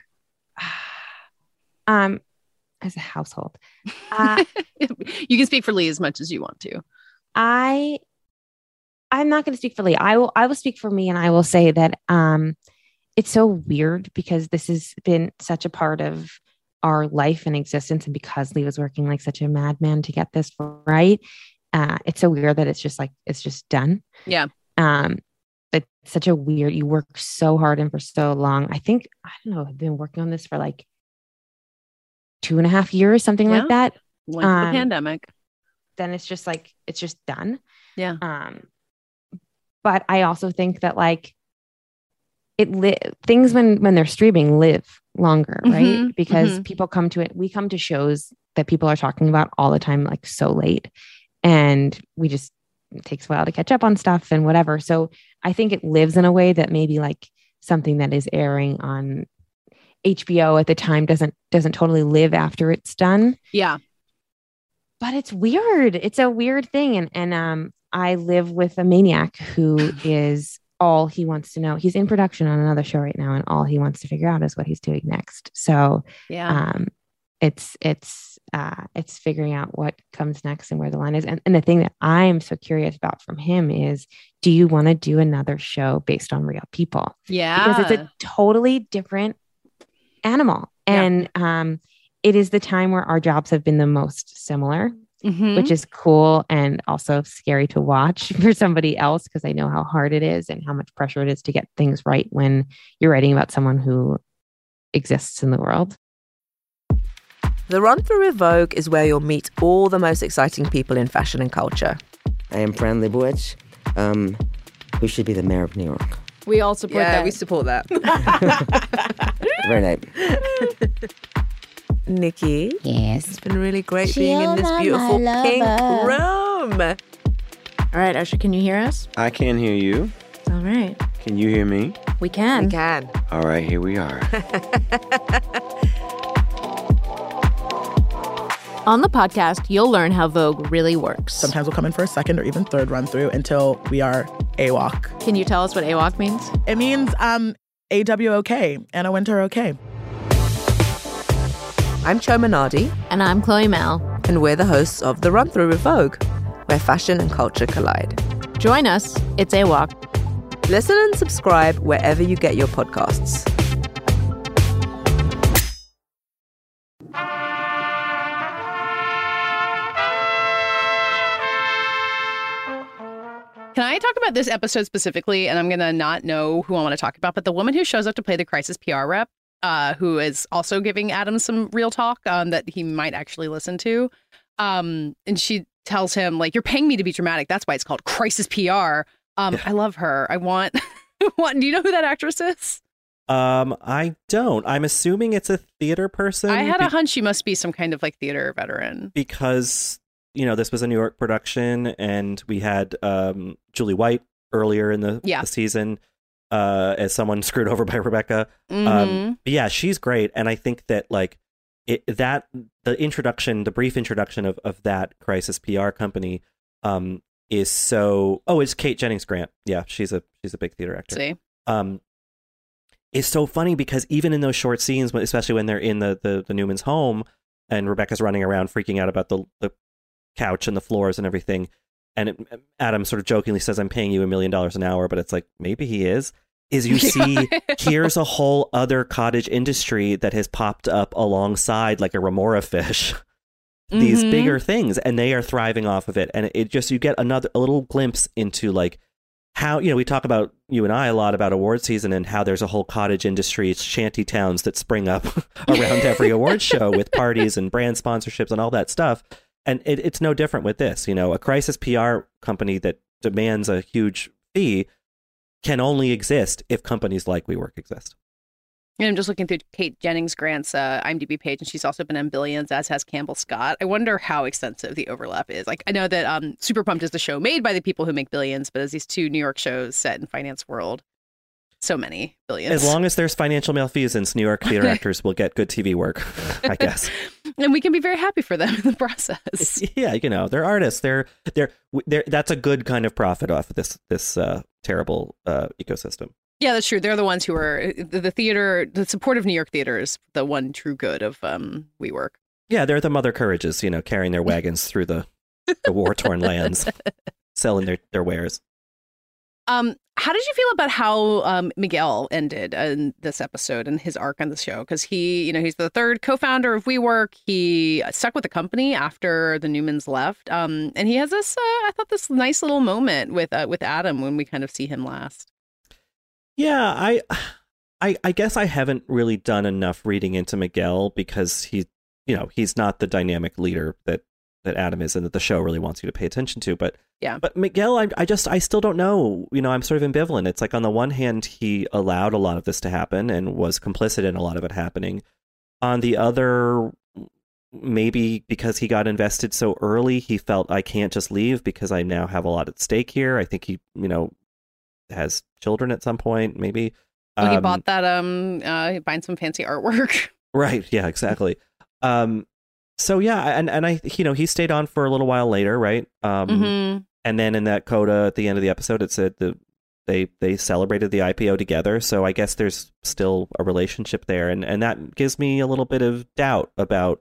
As a household, you can speak for Lee as much as you want to. I'm not going to speak for Lee. I will speak for me, and I will say that it's so weird because this has been such a part of our life and existence, and because Lee was working like such a madman to get this right, it's so weird that it's just done. Yeah. It's such a weird. You work so hard and for so long. I don't know. I've been working on this for like 2.5 years, something like that. Like the pandemic. Then it's just done. Yeah. But I also think that like things when they're streaming live longer, right? Because people come to it. We come to shows that people are talking about all the time, like so late, and it takes a while to catch up on stuff and whatever. So I think it lives in a way that maybe like something that is airing on HBO at the time doesn't totally live after it's done. Yeah. But it's weird. It's a weird thing. And I live with a maniac who is all he wants to know. He's in production on another show right now, and all he wants to figure out is what he's doing next. So it's figuring out what comes next and where the line is. And the thing that I'm so curious about from him is, do you want to do another show based on real people? Yeah. Because it's a totally different animal. And it is the time where our jobs have been the most similar, which is cool and also scary to watch for somebody else, because I know how hard it is and how much pressure it is to get things right when you're writing about someone who exists in the world. The Run Through with Vogue is where you'll meet all the most exciting people in fashion and culture. I am Fran Lebowitz, who should be the mayor of New York. We all support that. Yeah, we support that. Very nice. Nikki. Yes. It's been really great being in this beautiful pink room. All right, Usher, can you hear us? I can hear you. All right. Can you hear me? We can. We can. All right, here we are. On the podcast, you'll learn how Vogue really works. Sometimes we'll come in for a second or even third run through until we are AWOC. Can you tell us what AWOC means? It means AWOK, Anna Wintour OK. I'm Cho Minardi. And I'm Chloe Mel. And we're the hosts of The Run Through with Vogue, where fashion and culture collide. Join us. It's AWOC. Listen and subscribe wherever you get your podcasts. Can I talk about this episode specifically? And I'm going to not know who I want to talk about, but the woman who shows up to play the crisis PR rep, who is also giving Adam some real talk that he might actually listen to. And she tells him, like, you're paying me to be dramatic. That's why it's called crisis PR. I love her. I want, do you know who that actress is? I don't. I'm assuming it's a theater person. I had a hunch she must be some kind of like theater veteran. Because, you know, this was a New York production, and we had Julie White earlier in the season as someone screwed over by Rebecca. But yeah, she's great. And I think that, like, the brief introduction of that crisis PR company is so. Oh, it's Kate Jennings Grant. Yeah, she's a big theater actor. See, is so funny because even in those short scenes, especially when they're in the Newman's home and Rebecca's running around freaking out about the couch and the floors and everything, and Adam sort of jokingly says, "I'm paying you $1 million an hour," but it's like maybe he is. You see, here's a whole other cottage industry that has popped up alongside, like a remora fish. These bigger things, and they are thriving off of it, and it just you get a little glimpse into like how, we talk about, you and I, a lot about award season and how there's a whole cottage industry, shanty towns that spring up around every award show with parties and brand sponsorships and all that stuff. And it's no different with this. A crisis PR company that demands a huge fee can only exist if companies like WeWork exist. And I'm just looking through Kate Jennings Grant's IMDb page, and she's also been in Billions, as has Campbell Scott. I wonder how extensive the overlap is. Like, I know that Super Pumped is the show made by the people who make Billions, but as these two New York shows set in finance world, so many Billions. As long as there's financial malfeasance, New York theater actors will get good TV work, I guess. And we can be very happy for them in the process. Yeah, they're artists. They're that's a good kind of profit off of this terrible ecosystem. Yeah, that's true. They're the ones who are the theater, the supportive New York theater is the one true good of WeWork. Yeah, they're the Mother Courages, carrying their wagons through the war-torn lands, selling their wares. How did you feel about how Miguel ended in this episode and his arc on the show? Because he's the third co-founder of WeWork. He stuck with the company after the Newmans left, and he has this, I thought, this nice little moment with Adam when we kind of see him last. Yeah, I guess I haven't really done enough reading into Miguel because he's not the dynamic leader that Adam is and that the show really wants you to pay attention to. But yeah, but Miguel, I still don't know. I'm sort of ambivalent. It's like on the one hand, he allowed a lot of this to happen and was complicit in a lot of it happening. On the other, maybe because he got invested so early, he felt I can't just leave because I now have a lot at stake here. I think he, has children at some point, maybe. Well, he bought that buying some fancy artwork. Right. Yeah, exactly. So yeah, and I, he stayed on for a little while later, right? And then in that coda at the end of the episode, it said that they celebrated the IPO together. So I guess there's still a relationship there, and that gives me a little bit of doubt about,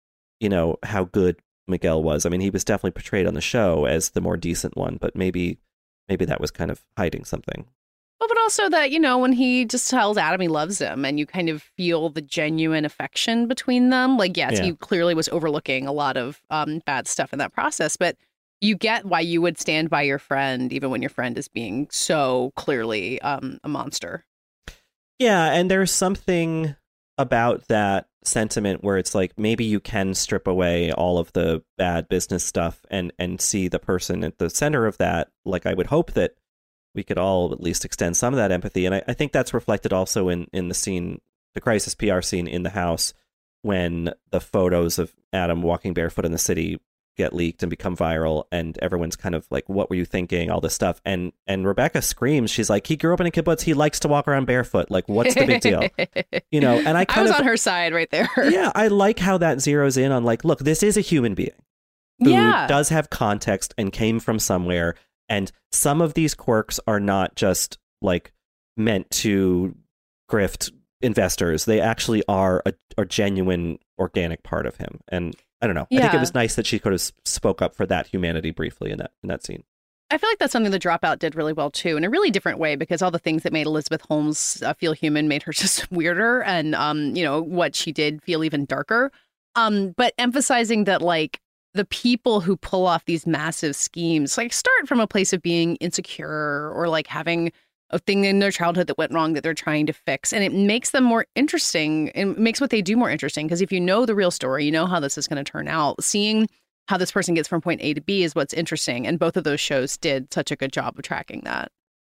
how good Miguel was. I mean, he was definitely portrayed on the show as the more decent one, but maybe that was kind of hiding something. Well, but also that, when he just tells Adam he loves him and you kind of feel the genuine affection between them. Like, yes, he clearly was overlooking a lot of bad stuff in that process, but you get why you would stand by your friend even when your friend is being so clearly a monster. Yeah, and there's something about that sentiment where it's like maybe you can strip away all of the bad business stuff and see the person at the center of that. Like, I would hope that we could all at least extend some of that empathy. And I think that's reflected also in the scene, the crisis PR scene in the house, when the photos of Adam walking barefoot in the city get leaked and become viral, and everyone's kind of like, what were you thinking, all this stuff. And Rebecca screams, she's like, he grew up in a kibbutz, he likes to walk around barefoot, like, what's the big deal? And I was on her side right there. Yeah, I like how that zeroes in on like, look, this is a human being who does have context and came from somewhere, and some of these quirks are not just like meant to grift investors. They actually are a genuine organic part of him. And I don't know. I think it was nice that she could have spoke up for that humanity briefly in that scene. I feel like that's something The Dropout did really well, too, in a really different way, because all the things that made Elizabeth Holmes feel human made her just weirder. And, what she did feel even darker. But emphasizing that, like, the people who pull off these massive schemes, like, start from a place of being insecure or like having a thing in their childhood that went wrong that they're trying to fix. And it makes them more interesting and makes what they do more interesting. Because if you know the real story, you know how this is going to turn out. Seeing how this person gets from point A to B is what's interesting. And both of those shows did such a good job of tracking that.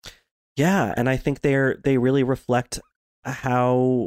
Yeah. And I think they really reflect how,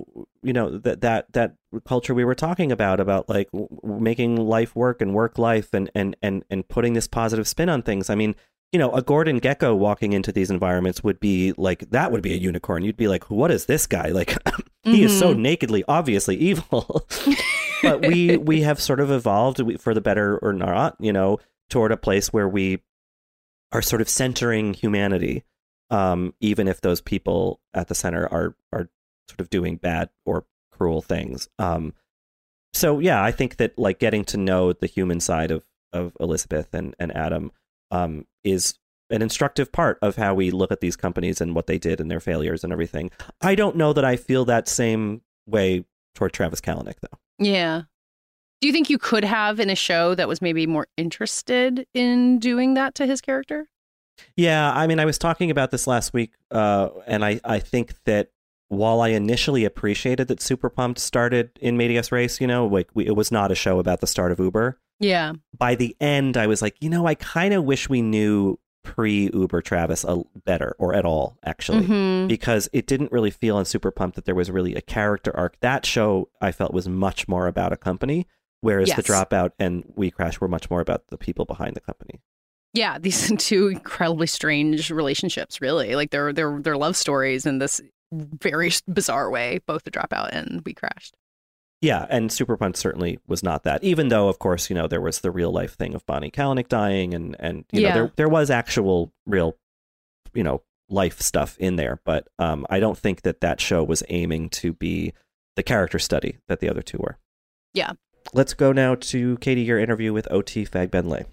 that culture we were talking about like making life work and work life and putting this positive spin on things. I mean, a Gordon Gekko walking into these environments would be like, that would be a unicorn. You'd be like, what is this guy? Like, he is so nakedly, obviously evil. But we have sort of evolved for the better or not, toward a place where we are sort of centering humanity, even if those people at the center are sort of doing bad or cruel things. So yeah, I think that like getting to know the human side of Elizabeth and Adam is an instructive part of how we look at these companies and what they did and their failures and everything. I don't know that I feel that same way toward Travis Kalanick, though. Yeah. Do you think you could have in a show that was maybe more interested in doing that to his character? Yeah, I mean, I was talking about this last week, and I think that while I initially appreciated that Super Pumped started in Medias Res, it was not a show about the start of Uber. Yeah. By the end, I was like, I kind of wish we knew pre-Uber Travis better, or at all, actually, because it didn't really feel on Super Pumped that there was really a character arc. That show, I felt, was much more about a company, whereas The Dropout and We Crash were much more about the people behind the company. Yeah, these two incredibly strange relationships, really. Like they're love stories in this very bizarre way, both The Dropout and We Crashed. Yeah, and Super Pumped certainly was not that, even though, of course, there was the real life thing of Bonnie Kalanick dying and there was actual real, life stuff in there. But I don't think that show was aiming to be the character study that the other two were. Yeah. Let's go now to, Katie, your interview with O.T. Fagbenle.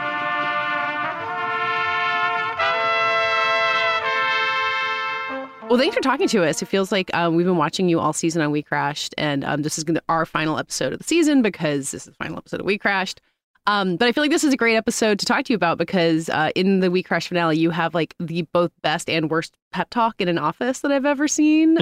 Well, thanks for talking to us. It feels like we've been watching you all season on We Crashed, and this is our final episode of the season because this is the final episode of We Crashed. But I feel like this is a great episode to talk to you about because in the We Crashed finale, you have like the both best and worst pep talk in an office that I've ever seen.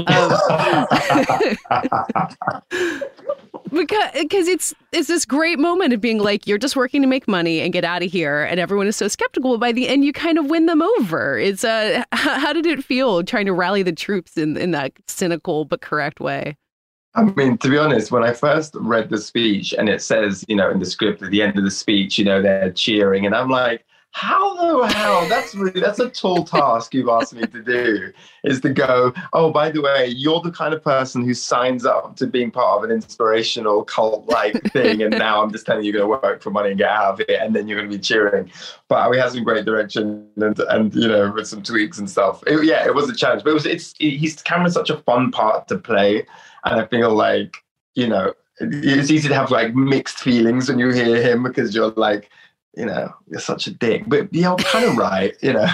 Because it's this great moment of being like, you're just working to make money and get out of here, and everyone is so skeptical. But by the end, you kind of win them over. It's how did it feel trying to rally the troops in that cynical but correct way? I mean, to be honest, when I first read the speech and it says, in the script at the end of the speech, they're cheering, and I'm like, how that's a tall task you've asked me to do, is to go, oh, by the way, you're the kind of person who signs up to being part of an inspirational cult-like thing, and now I'm just telling you you're going to work for money and get out of it, and then you're going to be cheering. But we had some great direction and with some tweaks and stuff. It was a challenge, but Cameron's such a fun part to play, and I feel like, it's easy to have like mixed feelings when you hear him because you're like, you're such a dick, but you're kind of right, Yeah,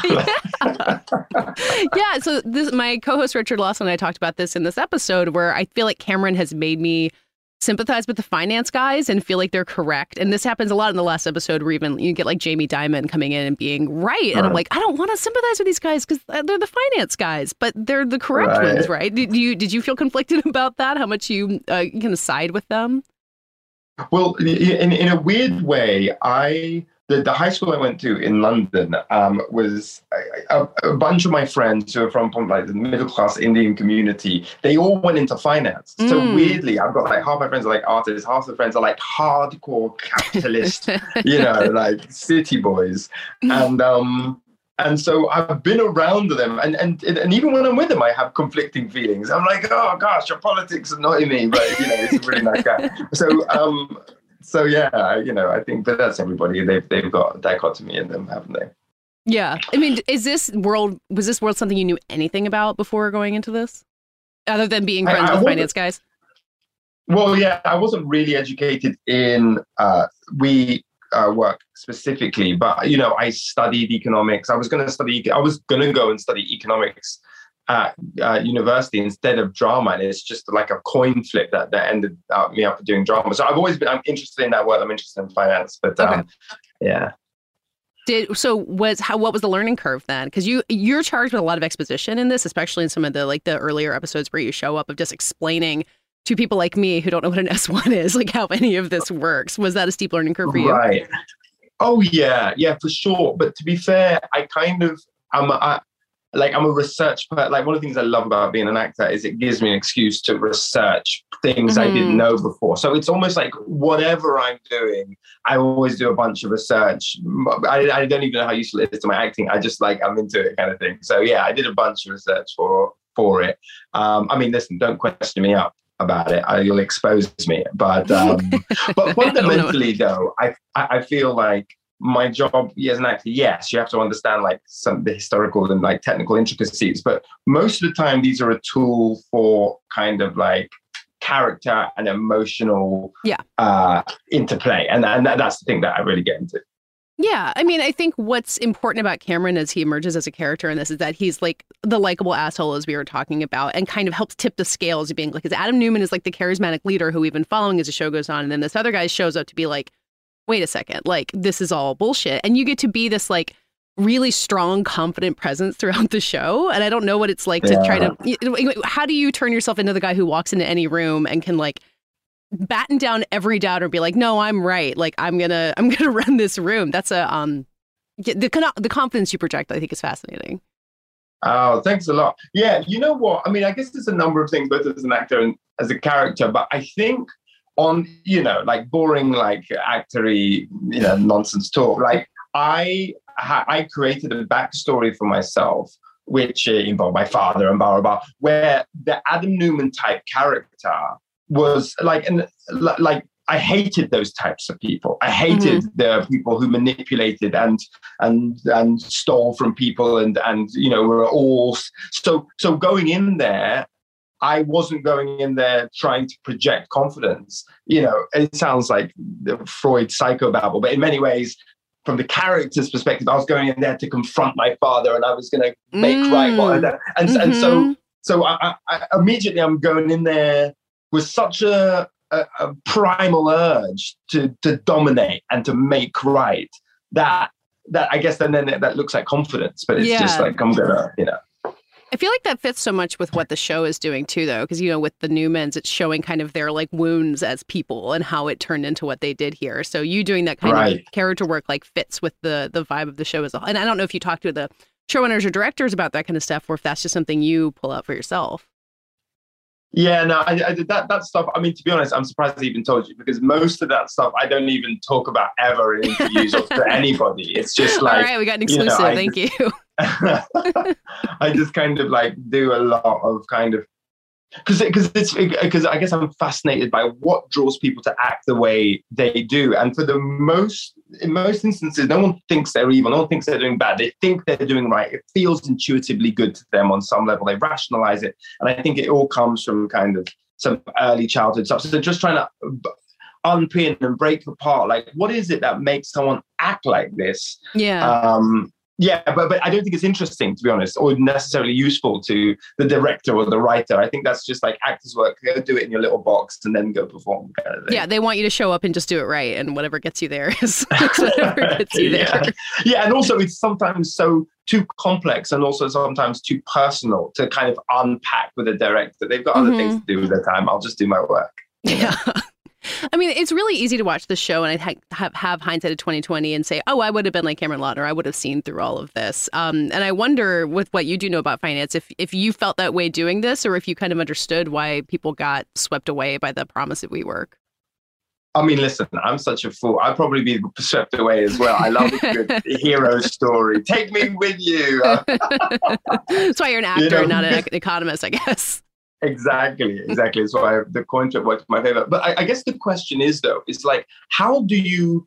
so my co-host Richard Lawson and I talked about this in this episode where I feel like Cameron has made me sympathize with the finance guys and feel like they're correct. And this happens a lot in the last episode where even you get like Jamie Dimon coming in and being right. And I'm like, I don't want to sympathize with these guys because they're the finance guys, but they're the correct ones, right? Did you feel conflicted about that? How much you can side with them? Well, in a weird way, the high school I went to in London was a bunch of my friends who are from like the middle class Indian community. They all went into finance. So weirdly, I've got like half my friends are like artists, half the friends are like hardcore capitalist, like city boys, and so I've been around them, and even when I'm with them, I have conflicting feelings. I'm like, oh gosh, your politics annoy me, but he's a really nice guy. So yeah, I think that that's everybody. They've got a dichotomy in them, haven't they? Yeah. I mean, was this world something you knew anything about before going into this? Other than being friends with finance guys? Well, yeah, I wasn't really educated in work specifically, but I studied economics. I was going to go and study economics at university instead of drama, and it's just like a coin flip that ended me up doing drama. So I'm interested in that world. I'm interested in finance, but yeah. What was the learning curve then? Because you're charged with a lot of exposition in this, especially in some of the earlier episodes where you show up of just explaining to people like me who don't know what an S1 is, like how any of this works. Was that a steep learning curve for you? Right. Oh yeah, for sure. But to be fair, I'm a research person. Like one of the things I love about being an actor is it gives me an excuse to research things I didn't know before. So it's almost like whatever I'm doing, I always do a bunch of research. I don't even know how useful it is to my acting. I just I'm into it kind of thing. So yeah, I did a bunch of research for it. I mean, listen, don't question me up. about it, you'll expose me. But but fundamentally, though, I feel like my job as an actor, yes, you have to understand like some of the historical and like technical intricacies, but most of the time these are a tool for kind of like character and emotional interplay, and that's the thing that I really get into. Yeah, I mean, I think what's important about Cameron as he emerges as a character in this is that he's like the likable asshole, as we were talking about, and kind of helps tip the scales of being like, because Adam Newman is like the charismatic leader who we've been following as the show goes on, and then this other guy shows up to be like, wait a second, like this is all bullshit, and you get to be this like really strong, confident presence throughout the show, and I don't know what it's like to try to. How do you turn yourself into the guy who walks into any room and can like batten down every doubt or be like, no, I'm right. Like I'm gonna run this room. That's the confidence you project, I think, is fascinating. Oh, thanks a lot. Yeah, you know what? I mean, I guess there's a number of things, both as an actor and as a character, but I think on, like boring, like actory, nonsense talk, like I created a backstory for myself, which involved my father and blah, blah, blah, where the Adam Newman type character was like I hated those types of people. I hated the people who manipulated and stole from people and were all so going in there. I wasn't going in there trying to project confidence. It sounds like the Freud psychobabble, but in many ways, from the character's perspective, I was going in there to confront my father, and I was going to make right what I did. And so I immediately I'm going in there with such a primal urge to dominate and to make right that I guess then that looks like confidence, but it's just like I'm gonna I feel like that fits so much with what the show is doing too, though, because with the Newmans, it's showing kind of their like wounds as people and how it turned into what they did here. So you doing that kind of character work like fits with the vibe of the show as a whole. And I don't know if you talk to the showrunners or directors about that kind of stuff, or if that's just something you pull out for yourself. Yeah, no, I did that stuff. I mean, to be honest, I'm surprised I even told you, because most of that stuff I don't even talk about ever in interviews or to anybody. It's just like, all right, we got an exclusive. Thank you. I just kind of like do a lot of kind of because I guess I'm fascinated by what draws people to act the way they do, and in most instances, no one thinks they're evil, no one thinks they're doing bad. They think they're doing right. It feels intuitively good to them on some level. They rationalize it, and I think it all comes from kind of some early childhood stuff. So just trying to unpin and break apart, like, what is it that makes someone act like this? But I don't think it's interesting, to be honest, or necessarily useful to the director or the writer. I think that's just like actors' work. Go do it in your little box and then go perform. Kind of thing. Yeah, they want you to show up and just do it right, and whatever gets you there is whatever gets you there. Yeah, and also it's sometimes so too complex and also sometimes too personal to kind of unpack with a director. They've got other things to do with their time. I'll just do my work. Yeah. I mean, it's really easy to watch the show and I have hindsight of 2020 and say, oh, I would have been like Cameron Lautner. I would have seen through all of this. And I wonder, with what you do know about finance, if you felt that way doing this, or if you kind of understood why people got swept away by the promise of WeWork. I mean, listen, I'm such a fool. I'd probably be swept away as well. I love a good hero story. Take me with you. That's why you're an actor and not an economist, I guess. Exactly. That's why the coin flip works my favorite. But I guess the question is, though, it's like, how do you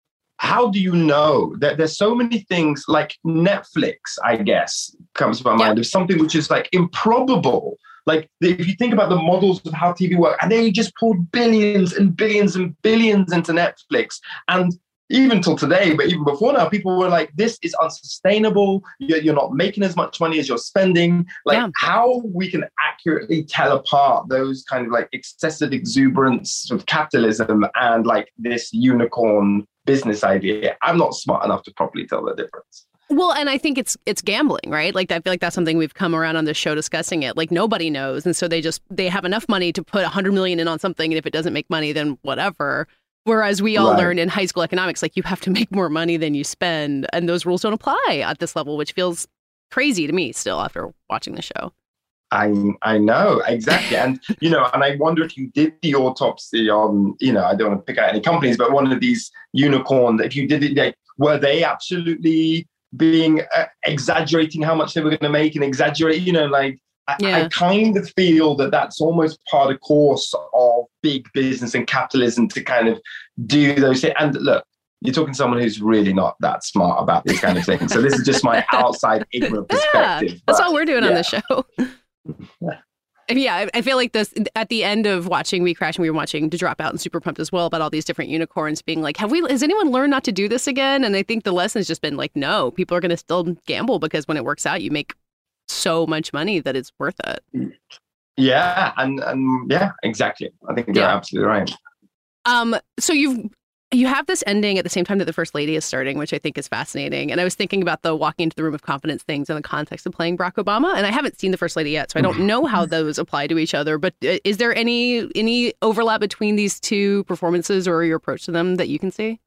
know that there's so many things like Netflix, I guess, comes to my mind of something which is like improbable. Like if you think about the models of how TV work, and they just poured billions and billions and billions into Netflix. And even till today, but even before now, people were like, this is unsustainable. You're not making as much money as you're spending. Like how we can accurately tell apart those kind of like excessive exuberance of capitalism and like this unicorn business idea. I'm not smart enough to properly tell the difference. Well, and I think it's gambling, right? Like I feel like that's something we've come around on this show discussing it. Like nobody knows. And so they have enough money to put $100 million in on something. And if it doesn't make money, then whatever. Whereas we all learned in high school economics, like you have to make more money than you spend. And those rules don't apply at this level, which feels crazy to me still after watching the show. I know, exactly. And, and I wonder if you did the autopsy on, I don't want to pick out any companies, but one of these unicorn, if you did it, were they absolutely being exaggerating how much they were going to make and exaggerate, I kind of feel that that's almost part of course of big business and capitalism to kind of do those things. And look, you're talking to someone who's really not that smart about these kind of things. So this is just my outside ignorant perspective. That's all we're doing on the show. Yeah, I feel like this at the end of watching We Crash, and we were watching To Drop Out and Super Pumped as well, about all these different unicorns being like, has anyone learned not to do this again? And I think the lesson has just been like, no, people are going to still gamble because when it works out, you make so much money that it's worth it. Yeah, and yeah, exactly. I think you're absolutely right. So you have this ending at the same time that the First Lady is starting, which I think is fascinating. And I was thinking about the walking into the room of confidence things in the context of playing Barack Obama. And I haven't seen the First Lady yet, so I don't know how those apply to each other. But is there any overlap between these two performances or your approach to them that you can see?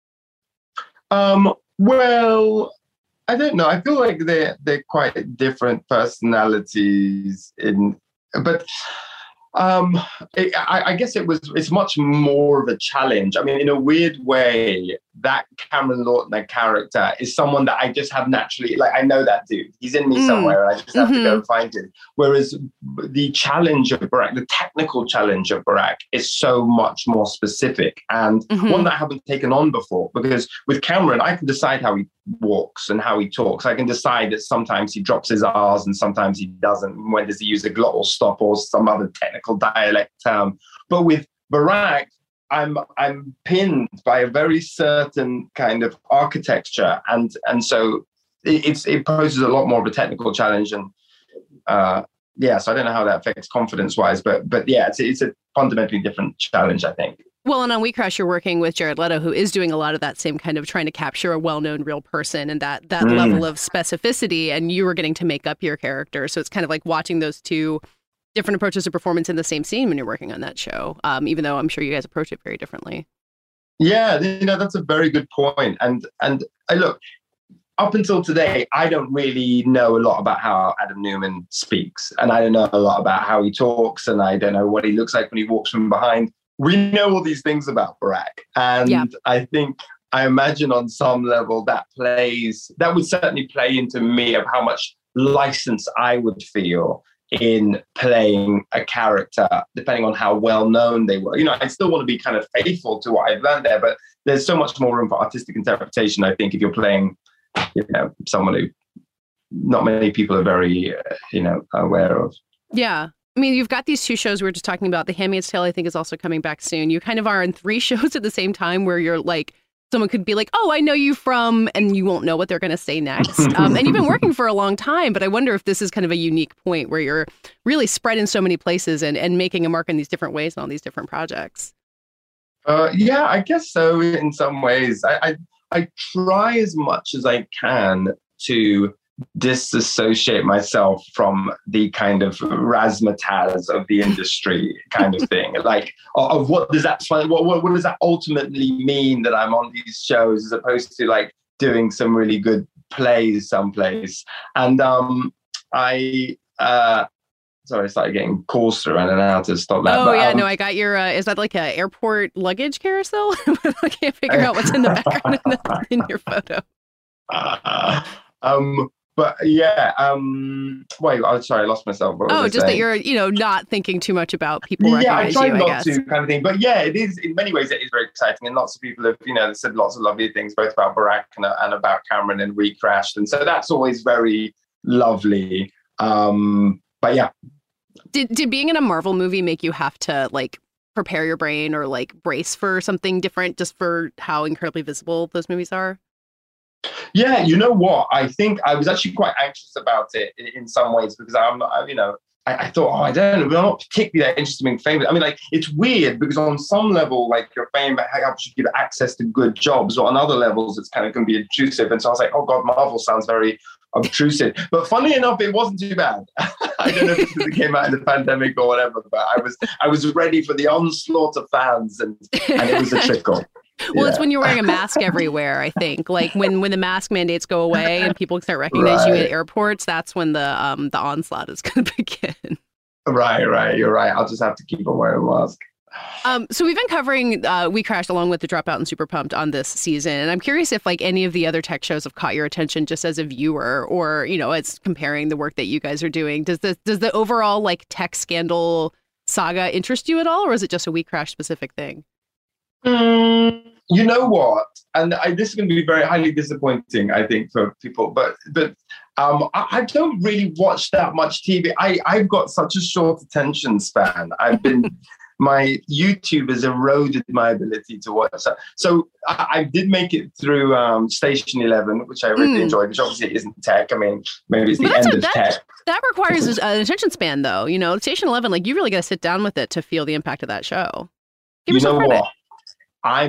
Well, I don't know. I feel like they're quite different personalities but I guess it's much more of a challenge. I mean, in a weird way, that Cameron Lawton character is someone that I just have naturally, like, I know that dude. He's in me somewhere, and I just have to go and find him. Whereas the challenge of Barack, the technical challenge of Barack, is so much more specific, and one that I haven't taken on before. Because with Cameron, I can decide how he walks and how he talks. I can decide that sometimes he drops his R's and sometimes he doesn't. When does he use a glottal stop or some other technical dialect term? But with Barack, I'm pinned by a very certain kind of architecture, and so it poses a lot more of a technical challenge. And so I don't know how that affects confidence-wise, but yeah, it's a fundamentally different challenge, I think. Well, and on We Crash, you're working with Jared Leto, who is doing a lot of that same kind of trying to capture a well-known real person and that level of specificity, and you were getting to make up your character. So it's kind of like watching those two different approaches to performance in the same scene when you're working on that show, even though I'm sure you guys approach it very differently. Yeah, that's a very good point. And I look, up until today, I don't really know a lot about how Adam Newman speaks, and I don't know a lot about how he talks, and I don't know what he looks like when he walks from behind. We know all these things about Barack, and I imagine on some level that would certainly play into me of how much license I would feel in playing a character, depending on how well known they were. I still want to be kind of faithful to what I've learned there, but there's so much more room for artistic interpretation, I think, if you're playing, someone who not many people are very, aware of. Yeah. I mean, you've got these two shows we were just talking about. The Handmaid's Tale, I think, is also coming back soon. You kind of are in 3 shows at the same time where you're like, someone could be like, oh, I know you from, and you won't know what they're going to say next. And you've been working for a long time, but I wonder if this is kind of a unique point where you're really spread in so many places and making a mark in these different ways on all these different projects. Yeah, I guess so in some ways. I try as much as I can to disassociate myself from the kind of razzmatazz of the industry kind of thing, like of what does that ultimately mean that I'm on these shows, as opposed to like doing some really good plays someplace. And I started getting calls through, and how to stop that. No, I got your is that like an airport luggage carousel? I can't figure out what's in the background in your photo. But yeah, wait, I'm sorry, I lost myself. That you're, not thinking too much about people recognize you, I guess. Yeah, I try not to, kind of thing. But yeah, it is, in many ways, it is very exciting. And lots of people have, said lots of lovely things, both about Barack and about Cameron and We Crashed. And so that's always very lovely. But yeah. Did being in a Marvel movie make you have to, like, prepare your brain or, like, brace for something different just for how incredibly visible those movies are? Yeah, you know what? I think I was actually quite anxious about it in some ways, because I thought, I don't know, I'm not particularly that interested in being famous. I mean, like, it's weird because on some level, like, your fame helps you give access to good jobs, but on other levels, it's kind of going to be intrusive. And so I was like, oh God, Marvel sounds very obtrusive. But funnily enough, it wasn't too bad. I don't know if it's because it came out in the pandemic or whatever, but I was ready for the onslaught of fans, and it was a trickle. Well, it's when you're wearing a mask everywhere, I think. Like when the mask mandates go away and people start recognizing you at airports, that's when the onslaught is going to begin. Right. You're right. I'll just have to keep on wearing a mask. So we've been covering We Crashed along with The Dropout and Super Pumped on this season. And I'm curious if like any of the other tech shows have caught your attention just as a viewer or, you know, as comparing the work that you guys are doing. Does the overall like tech scandal saga interest you at all? Or is it just a We Crashed specific thing? You know what? And this is going to be very highly disappointing, I think, for people. But I don't really watch that much TV. I've got such a short attention span. My YouTube has eroded my ability to watch that. So I did make it through Station 11, which I really enjoyed, which obviously isn't tech. I mean, maybe it's the end of tech. That requires an attention span, though. You know, Station 11, like you really got to sit down with it to feel the impact of that show. Give yourself credit. What? I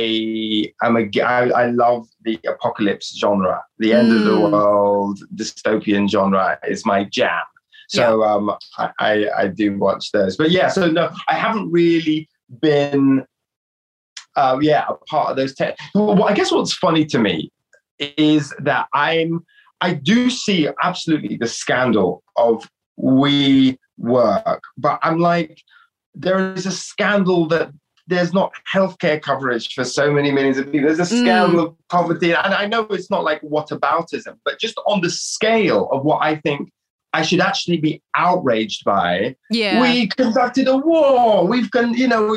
love the apocalypse genre. The end of the world dystopian genre is my jam. So I do watch those. But yeah, so no, I haven't really been a part of those tech. Well, I guess what's funny to me is that I do see absolutely the scandal of WeWork, but I'm like, there is a scandal that there's not healthcare coverage for so many millions of people. There's a scandal of poverty. And I know it's not like whataboutism, but just on the scale of what I think I should actually be outraged by. Yeah. We conducted a war. We've a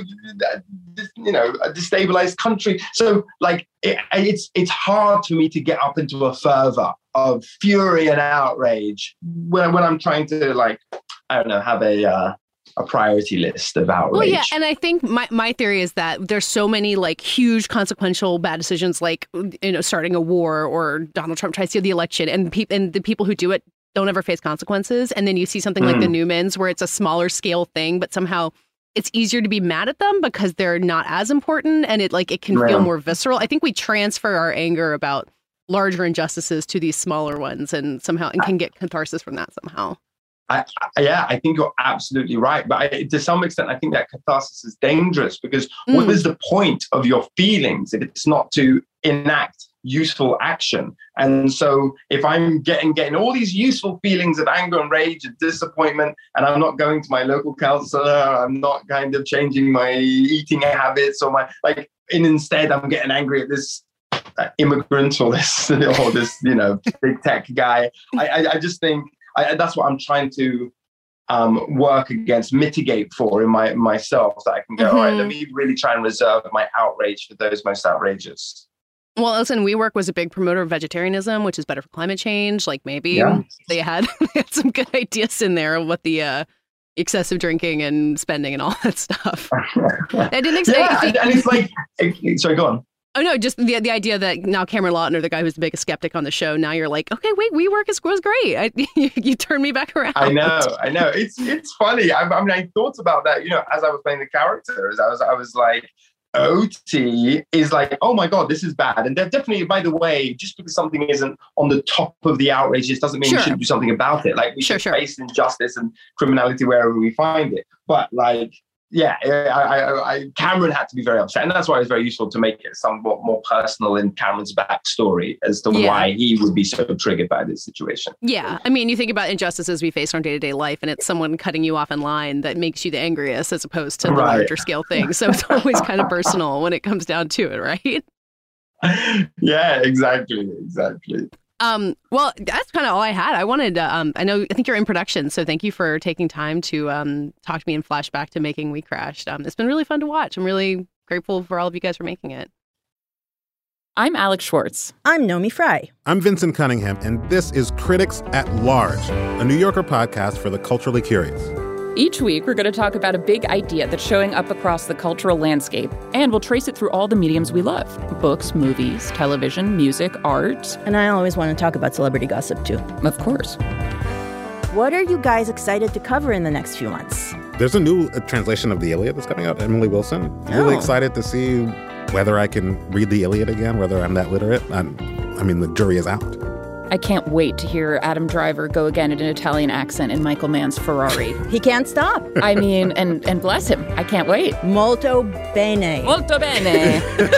destabilized country. So like it's hard for me to get up into a fervor of fury and outrage when I'm trying to have a priority list of outrage. Well, yeah, and I think my theory is that there's so many like huge consequential bad decisions, like starting a war or Donald Trump tries to steal the election, and the people who do it don't ever face consequences. And then you see something like the Newmans, where it's a smaller scale thing, but somehow it's easier to be mad at them because they're not as important, and it can feel more visceral. I think we transfer our anger about larger injustices to these smaller ones, and can get catharsis from that somehow. I think you're absolutely right. But to some extent, I think that catharsis is dangerous because what is the point of your feelings if it's not to enact useful action? And so if I'm getting all these useful feelings of anger and rage and disappointment, and I'm not going to my local counselor, I'm not kind of changing my eating habits and instead I'm getting angry at this immigrant or this big tech guy. I just think that's what I'm trying to work against, mitigate for in myself, that I can go, all right, let me really try and reserve my outrage for those most outrageous. Well, listen, WeWork was a big promoter of vegetarianism, which is better for climate change. Like maybe they had some good ideas in there of what the excessive drinking and spending and all that stuff. I didn't expect. And it's like, sorry, go on. Oh, no, just the idea that now Cameron Lautner, the guy who's the biggest skeptic on the show, now you're like, okay, wait, WeWork was great. You turned me back around. I know. It's funny. I thought about that, as I was playing the characters. I was like, OT is like, oh my God, this is bad. And they're definitely, by the way, just because something isn't on the top of the outrageous doesn't mean we shouldn't do something about it. Like we should face injustice and criminality wherever we find it. But Cameron had to be very upset. And that's why it was very useful to make it somewhat more personal in Cameron's backstory as to why he would be so triggered by this situation. Yeah. I mean, you think about injustices we face in our day-to-day life, and it's someone cutting you off in line that makes you the angriest as opposed to the larger scale thing. So it's always kind of personal when it comes down to it, right? Yeah, exactly. Well, that's kind of all I had. I wanted to, I think you're in production, so thank you for taking time to talk to me and flash back to making We Crashed. It's been really fun to watch. I'm really grateful for all of you guys for making it. I'm Alex Schwartz. I'm Nomi Fry. I'm Vincent Cunningham, and this is Critics at Large, a New Yorker podcast for the culturally curious. Each week, we're going to talk about a big idea that's showing up across the cultural landscape, and we'll trace it through all the mediums we love. Books, movies, television, music, art. And I always want to talk about celebrity gossip, too. Of course. What are you guys excited to cover in the next few months? There's a new translation of the Iliad that's coming out, Emily Wilson. Really excited to see whether I can read the Iliad again, whether I'm that literate. I mean, the jury is out. I can't wait to hear Adam Driver go again in an Italian accent in Michael Mann's Ferrari. He can't stop. I mean, and bless him. I can't wait. Molto bene. Molto bene.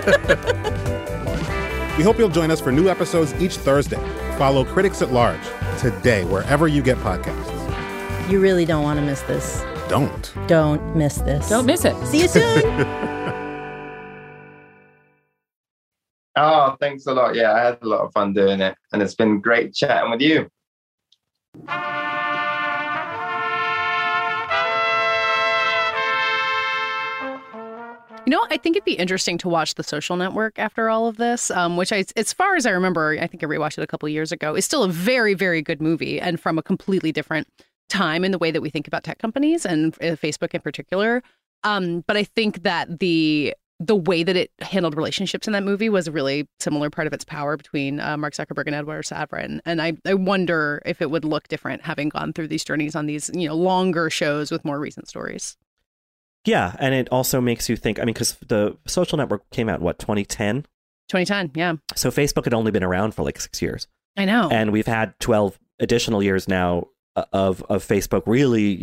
We hope you'll join us for new episodes each Thursday. Follow Critics at Large today, wherever you get podcasts. You really don't want to miss this. Don't miss this. Don't miss it. See you soon. Oh, thanks a lot. Yeah, I had a lot of fun doing it, and it's been great chatting with you. You know, I think it'd be interesting to watch The Social Network after all of this, which, as far as I remember, I think I rewatched it a couple of years ago, is still a very, very good movie, and from a completely different time in the way that we think about tech companies and Facebook in particular. But I think that the way that it handled relationships in that movie was a really similar part of its power between Mark Zuckerberg and Edward Savrin. And I wonder if it would look different having gone through these journeys on these, longer shows with more recent stories. Yeah, and it also makes you think, I mean, because The Social Network came out, 2010? 2010, yeah. So Facebook had only been around for like 6 years. I know. And we've had 12 additional years now of Facebook really,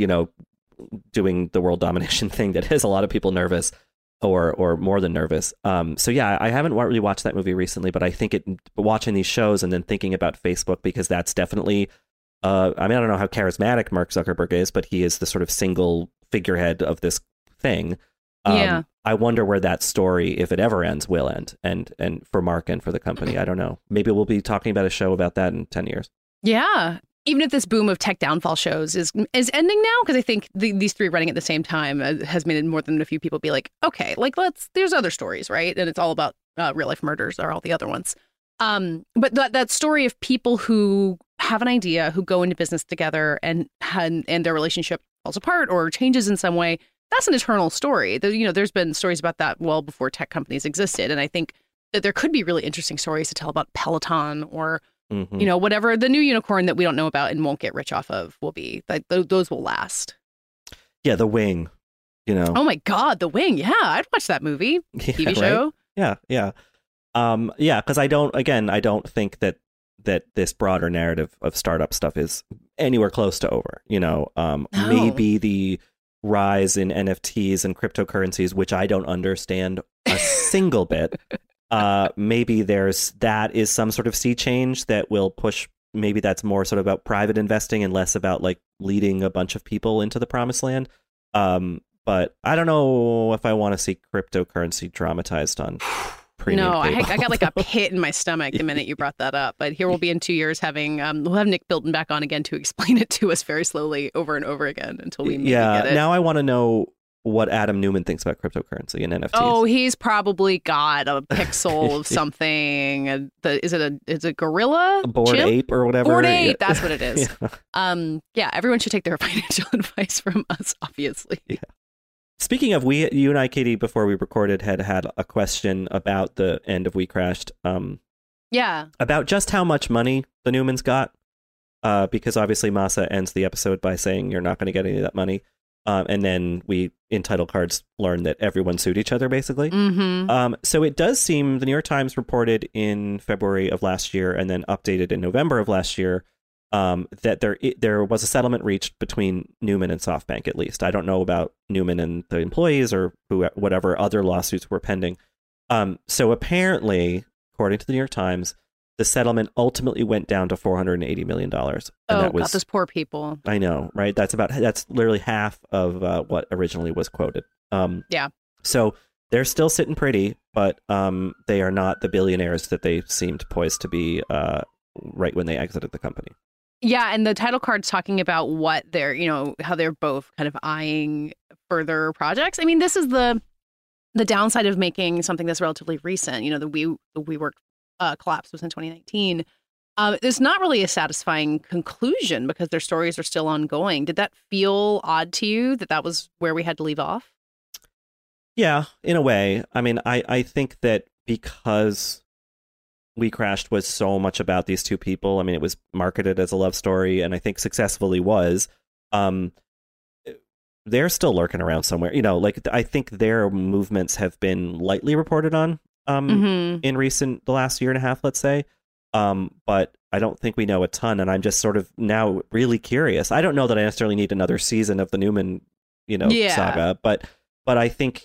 doing the world domination thing that has a lot of people nervous or more than nervous. So yeah, I haven't really watched that movie recently, but I think watching these shows and then thinking about Facebook, because that's definitely, I don't know how charismatic Mark Zuckerberg is, but he is the sort of single figurehead of this thing. Yeah. I wonder where that story, if it ever ends, will end. And for Mark and for the company, I don't know. Maybe we'll be talking about a show about that in 10 years. Yeah. Even if this boom of tech downfall shows is ending now, because I think these three running at the same time has made more than a few people be like, okay, like there's other stories, right? And it's all about real life murders or all the other ones. But that story of people who have an idea, who go into business together and their relationship falls apart or changes in some way, that's an eternal story. There's been stories about that well before tech companies existed. And I think that there could be really interesting stories to tell about Peloton or, whatever the new unicorn that we don't know about and won't get rich off of will be. Like, those will last. Yeah, The Wing, Oh my God, The Wing. Yeah, I'd watch that movie. TV show. Right? Yeah. Because I don't think that this broader narrative of startup stuff is anywhere close to over. Maybe the rise in NFTs and cryptocurrencies, which I don't understand a single bit. Maybe that is some sort of sea change that will push. Maybe that's more sort of about private investing and less about like leading a bunch of people into the promised land. But I don't know if I want to see cryptocurrency dramatized on premium. No, I got like a pit in my stomach the minute you brought that up. But here we'll be in 2 years having we'll have Nick Bilton back on again to explain it to us very slowly over and over again until we maybe get it. Now I want to know what Adam Newman thinks about cryptocurrency and NFTs. Oh, he's probably got a pixel of something. Is it a gorilla? A Bored Ape or whatever? Bored Ape, that's what it is. Yeah, everyone should take their financial advice from us, obviously. Yeah. Speaking of, you and I, Katie, before we recorded, had a question about the end of We Crashed. Yeah. About just how much money the Newmans got. Because obviously Masa ends the episode by saying you're not going to get any of that money. And then we, in title cards, learn that everyone sued each other, basically. Mm-hmm. So it does seem, the New York Times reported in February of last year and then updated in November of last year, that there was a settlement reached between Newman and SoftBank, at least. I don't know about Newman and the employees or whatever other lawsuits were pending. So apparently, according to the New York Times, the settlement ultimately went down to $480 million. And God, those poor people. I know, right? That's literally half of what originally was quoted. Yeah. So they're still sitting pretty, but they are not the billionaires that they seemed poised to be right when they exited the company. Yeah, and the title card's talking about what they're, how they're both kind of eyeing further projects. I mean, this is the downside of making something that's relatively recent. The WeWork collapse was in 2019. It's not really a satisfying conclusion because their stories are still ongoing. Did that feel odd to you that was where we had to leave off? Yeah, in a way. I mean, I think that because We Crashed was so much about these two people. I mean, it was marketed as a love story, and I think successfully was. They're still lurking around somewhere. I think their movements have been lightly reported on in the last year and a half, let's say. But I don't think we know a ton, and I'm just sort of now really curious. I don't know that I necessarily need another season of the Newman, saga, but I think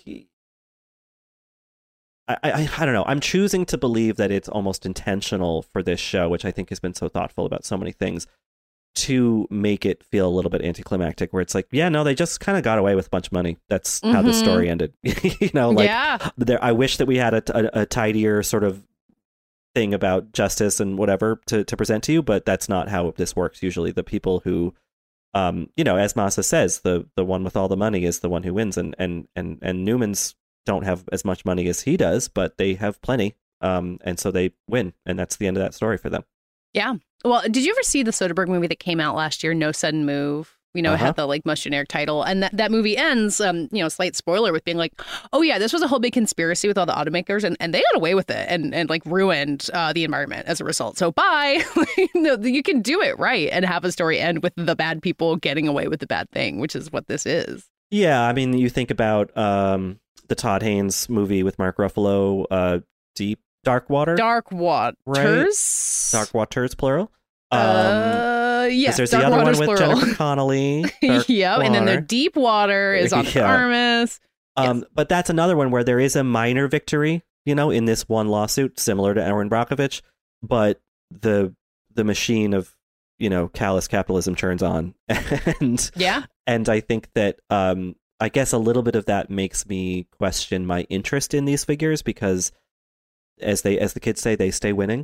I don't know. I'm choosing to believe that it's almost intentional for this show, which I think has been so thoughtful about so many things, to make it feel a little bit anticlimactic, where it's like, yeah, no, they just kind of got away with a bunch of money. That's how the story ended. You know, like, I wish that we had a tidier sort of thing about justice and whatever to present to you, but that's not how this works. Usually the people who, you know, as Masa says, the one with all the money is the one who wins, and Newman's don't have as much money as he does, but they have plenty, and so they win, and that's the end of that story for them. Yeah. Well, did you ever see the Soderbergh movie that came out last year, No Sudden Move? You know, it had the like most generic title, and that movie ends, you know, slight spoiler, with being like, oh yeah, this was a whole big conspiracy with all the automakers, and they got away with it, and like ruined the environment as a result. So bye, you can do it right and have a story end with the bad people getting away with the bad thing, which is what this is. Yeah, I mean, you think about the Todd Haynes movie with Mark Ruffalo, Dark Waters, right? Dark Waters, plural. Yes, there's the other one with Jennifer Connelly. Yeah, and then the Deep Water is on Armis. But that's another one where there is a minor victory, you know, in this one lawsuit, similar to Erin Brockovich, but the machine of, you know, callous capitalism churns on, and I think that I guess a little bit of that makes me question my interest in these figures, because as the kids say, they stay winning,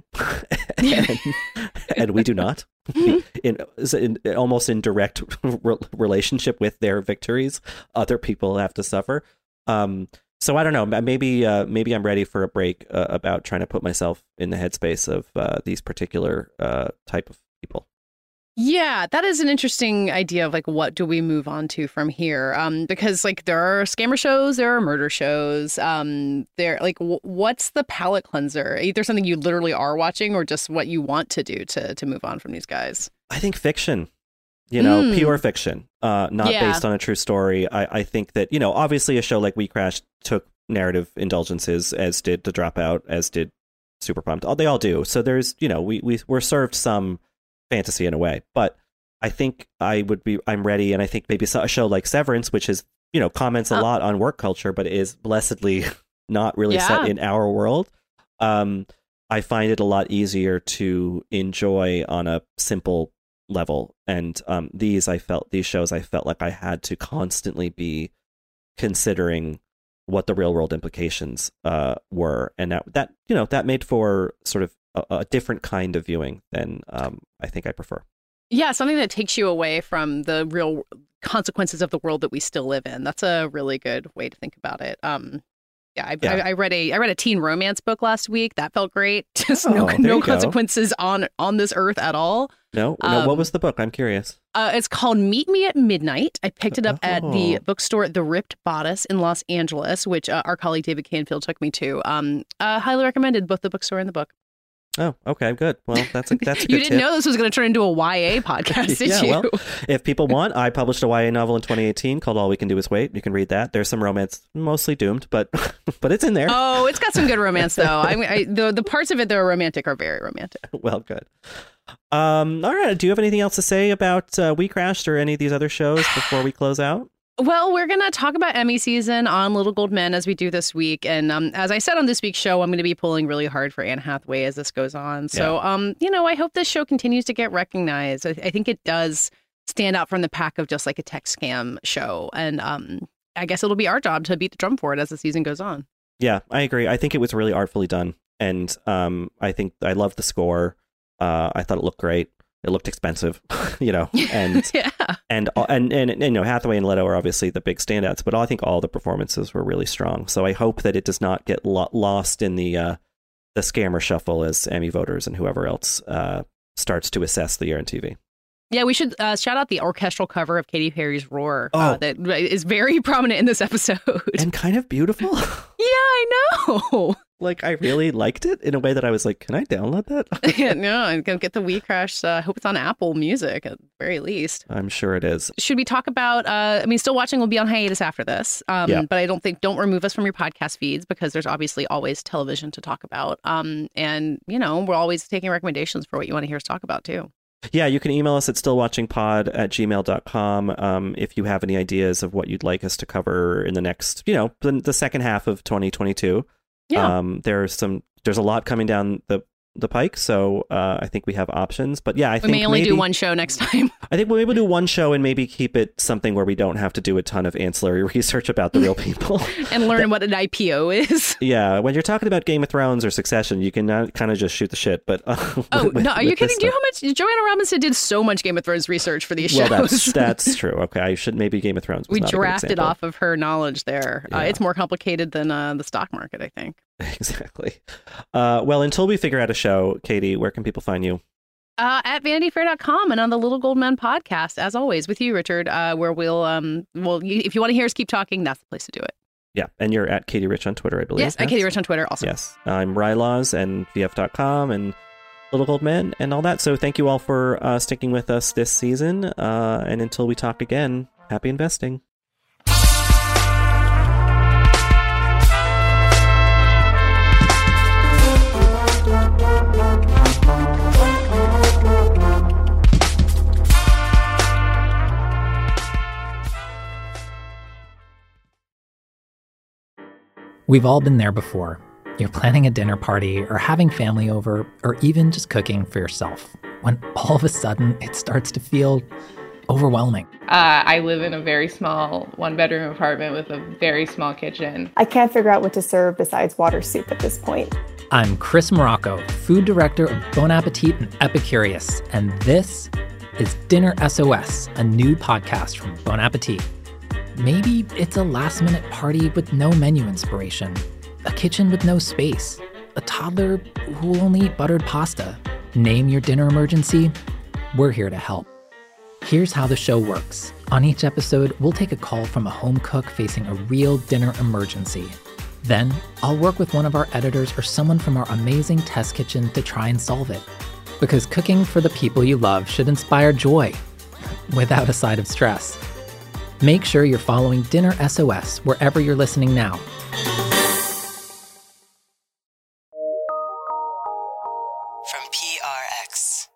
and we do not. in almost in direct relationship with their victories, other people have to suffer. So I don't know. Maybe I'm ready for a break about trying to put myself in the headspace of these particular type of people. Yeah, that is an interesting idea of like, what do we move on to from here? Because like there are scammer shows, there are murder shows. There, like, what's the palate cleanser? Either something you literally are watching, or just what you want to do to move on from these guys. I think fiction, you know, pure fiction, not based on a true story. I think that, you know, obviously a show like We Crashed took narrative indulgences, as did The Dropout, as did Super Pumped. They all do. So there's, you know, we're served some fantasy in a way, but I think I'm ready, and I think maybe a show like Severance, which is, you know, comments a lot on work culture, but is blessedly not really set in our world. I find it a lot easier to enjoy on a simple level, and these shows I felt like I had to constantly be considering what the real world implications were, and that you know, that made for sort of a different kind of viewing than I think I prefer. Yeah, something that takes you away from the real consequences of the world that we still live in. That's a really good way to think about it. I read a teen romance book last week. That felt great. Just no consequences on this earth at all. No. What was the book? I'm curious. It's called Meet Me at Midnight. I picked it up at the bookstore The Ripped Bodice in Los Angeles, which our colleague David Canfield took me to. Highly recommended, both the bookstore and the book. Oh, okay, good. Well, that's a good You didn't know this was going to turn into a YA podcast, did you? Well, if people want, I published a YA novel in 2018 called All We Can Do Is Wait. You can read that. There's some romance, mostly doomed, but it's in there. Oh, it's got some good romance, though. The parts of it that are romantic are very romantic. Well, good. All right. Do you have anything else to say about We Crashed or any of these other shows before we close out? Well, we're going to talk about Emmy season on Little Gold Men as we do this week. And as I said on this week's show, I'm going to be pulling really hard for Anne Hathaway as this goes on. So, you know, I hope this show continues to get recognized. I think it does stand out from the pack of just like a tech scam show. And I guess it'll be our job to beat the drum for it as the season goes on. Yeah, I agree. I think it was really artfully done. And I think I love the score. I thought it looked great. It looked expensive, you know, and and you know, Hathaway and Leto are obviously the big standouts, but I think all the performances were really strong. So I hope that it does not get lost in the scammer shuffle as Emmy voters and whoever else starts to assess the year in TV. Yeah, we should shout out the orchestral cover of Katy Perry's Roar that is very prominent in this episode. And kind of beautiful. Yeah, I know. Like, I really liked it in a way that I was like, can I download that? Yeah, no, I'm going to get the We Crashed. I hope it's on Apple Music at the very least. I'm sure it is. Should we talk about, Still Watching will be on hiatus after this. But I don't remove us from your podcast feeds, because there's obviously always television to talk about. And, you know, we're always taking recommendations for what you want to hear us talk about, too. Yeah, you can email us at stillwatchingpod@gmail.com if you have any ideas of what you'd like us to cover in the next, you know, the second half of 2022. Yeah. There's a lot coming down the the pike, so I think we have options. But yeah, I think we may only do one show next time. I think we'll maybe do one show and maybe keep it something where we don't have to do a ton of ancillary research about the real people. And learn what an IPO is. Yeah, when you're talking about Game of Thrones or Succession, you can kind of just shoot the shit. But no, are you kidding? Do you know how much Joanna Robinson did so much Game of Thrones research for these shows? Well, that's true. Okay, I should maybe Game of Thrones was we not drafted off of her knowledge there. Yeah. It's more complicated than the stock market, I think. Exactly. Well, until we figure out a show, Katie, where can people find you? At vanityfair.com and on the Little Gold Men podcast, as always, with you, Richard, where we'll if you want to hear us keep talking, that's the place to do it. Yeah, and you're at Katie Rich on Twitter, I believe. Yes, at Katie Rich on Twitter also. Yes, I'm Rylaws and VF.com and Little Gold Men and all that. So thank you all for sticking with us this season. And until we talk again, happy investing. We've all been there before. You're planning a dinner party or having family over or even just cooking for yourself when all of a sudden it starts to feel overwhelming. I live in a very small one-bedroom apartment with a very small kitchen. I can't figure out what to serve besides water soup at this point. I'm Chris Morocco, food director of Bon Appetit and Epicurious, and this is Dinner SOS, a new podcast from Bon Appetit. Maybe it's a last-minute party with no menu inspiration, a kitchen with no space, a toddler who will only eat buttered pasta. Name your dinner emergency. We're here to help. Here's how the show works. On each episode, we'll take a call from a home cook facing a real dinner emergency. Then, I'll work with one of our editors or someone from our amazing test kitchen to try and solve it. Because cooking for the people you love should inspire joy, without a side of stress. Make sure you're following Dinner SOS wherever you're listening now. From PRX.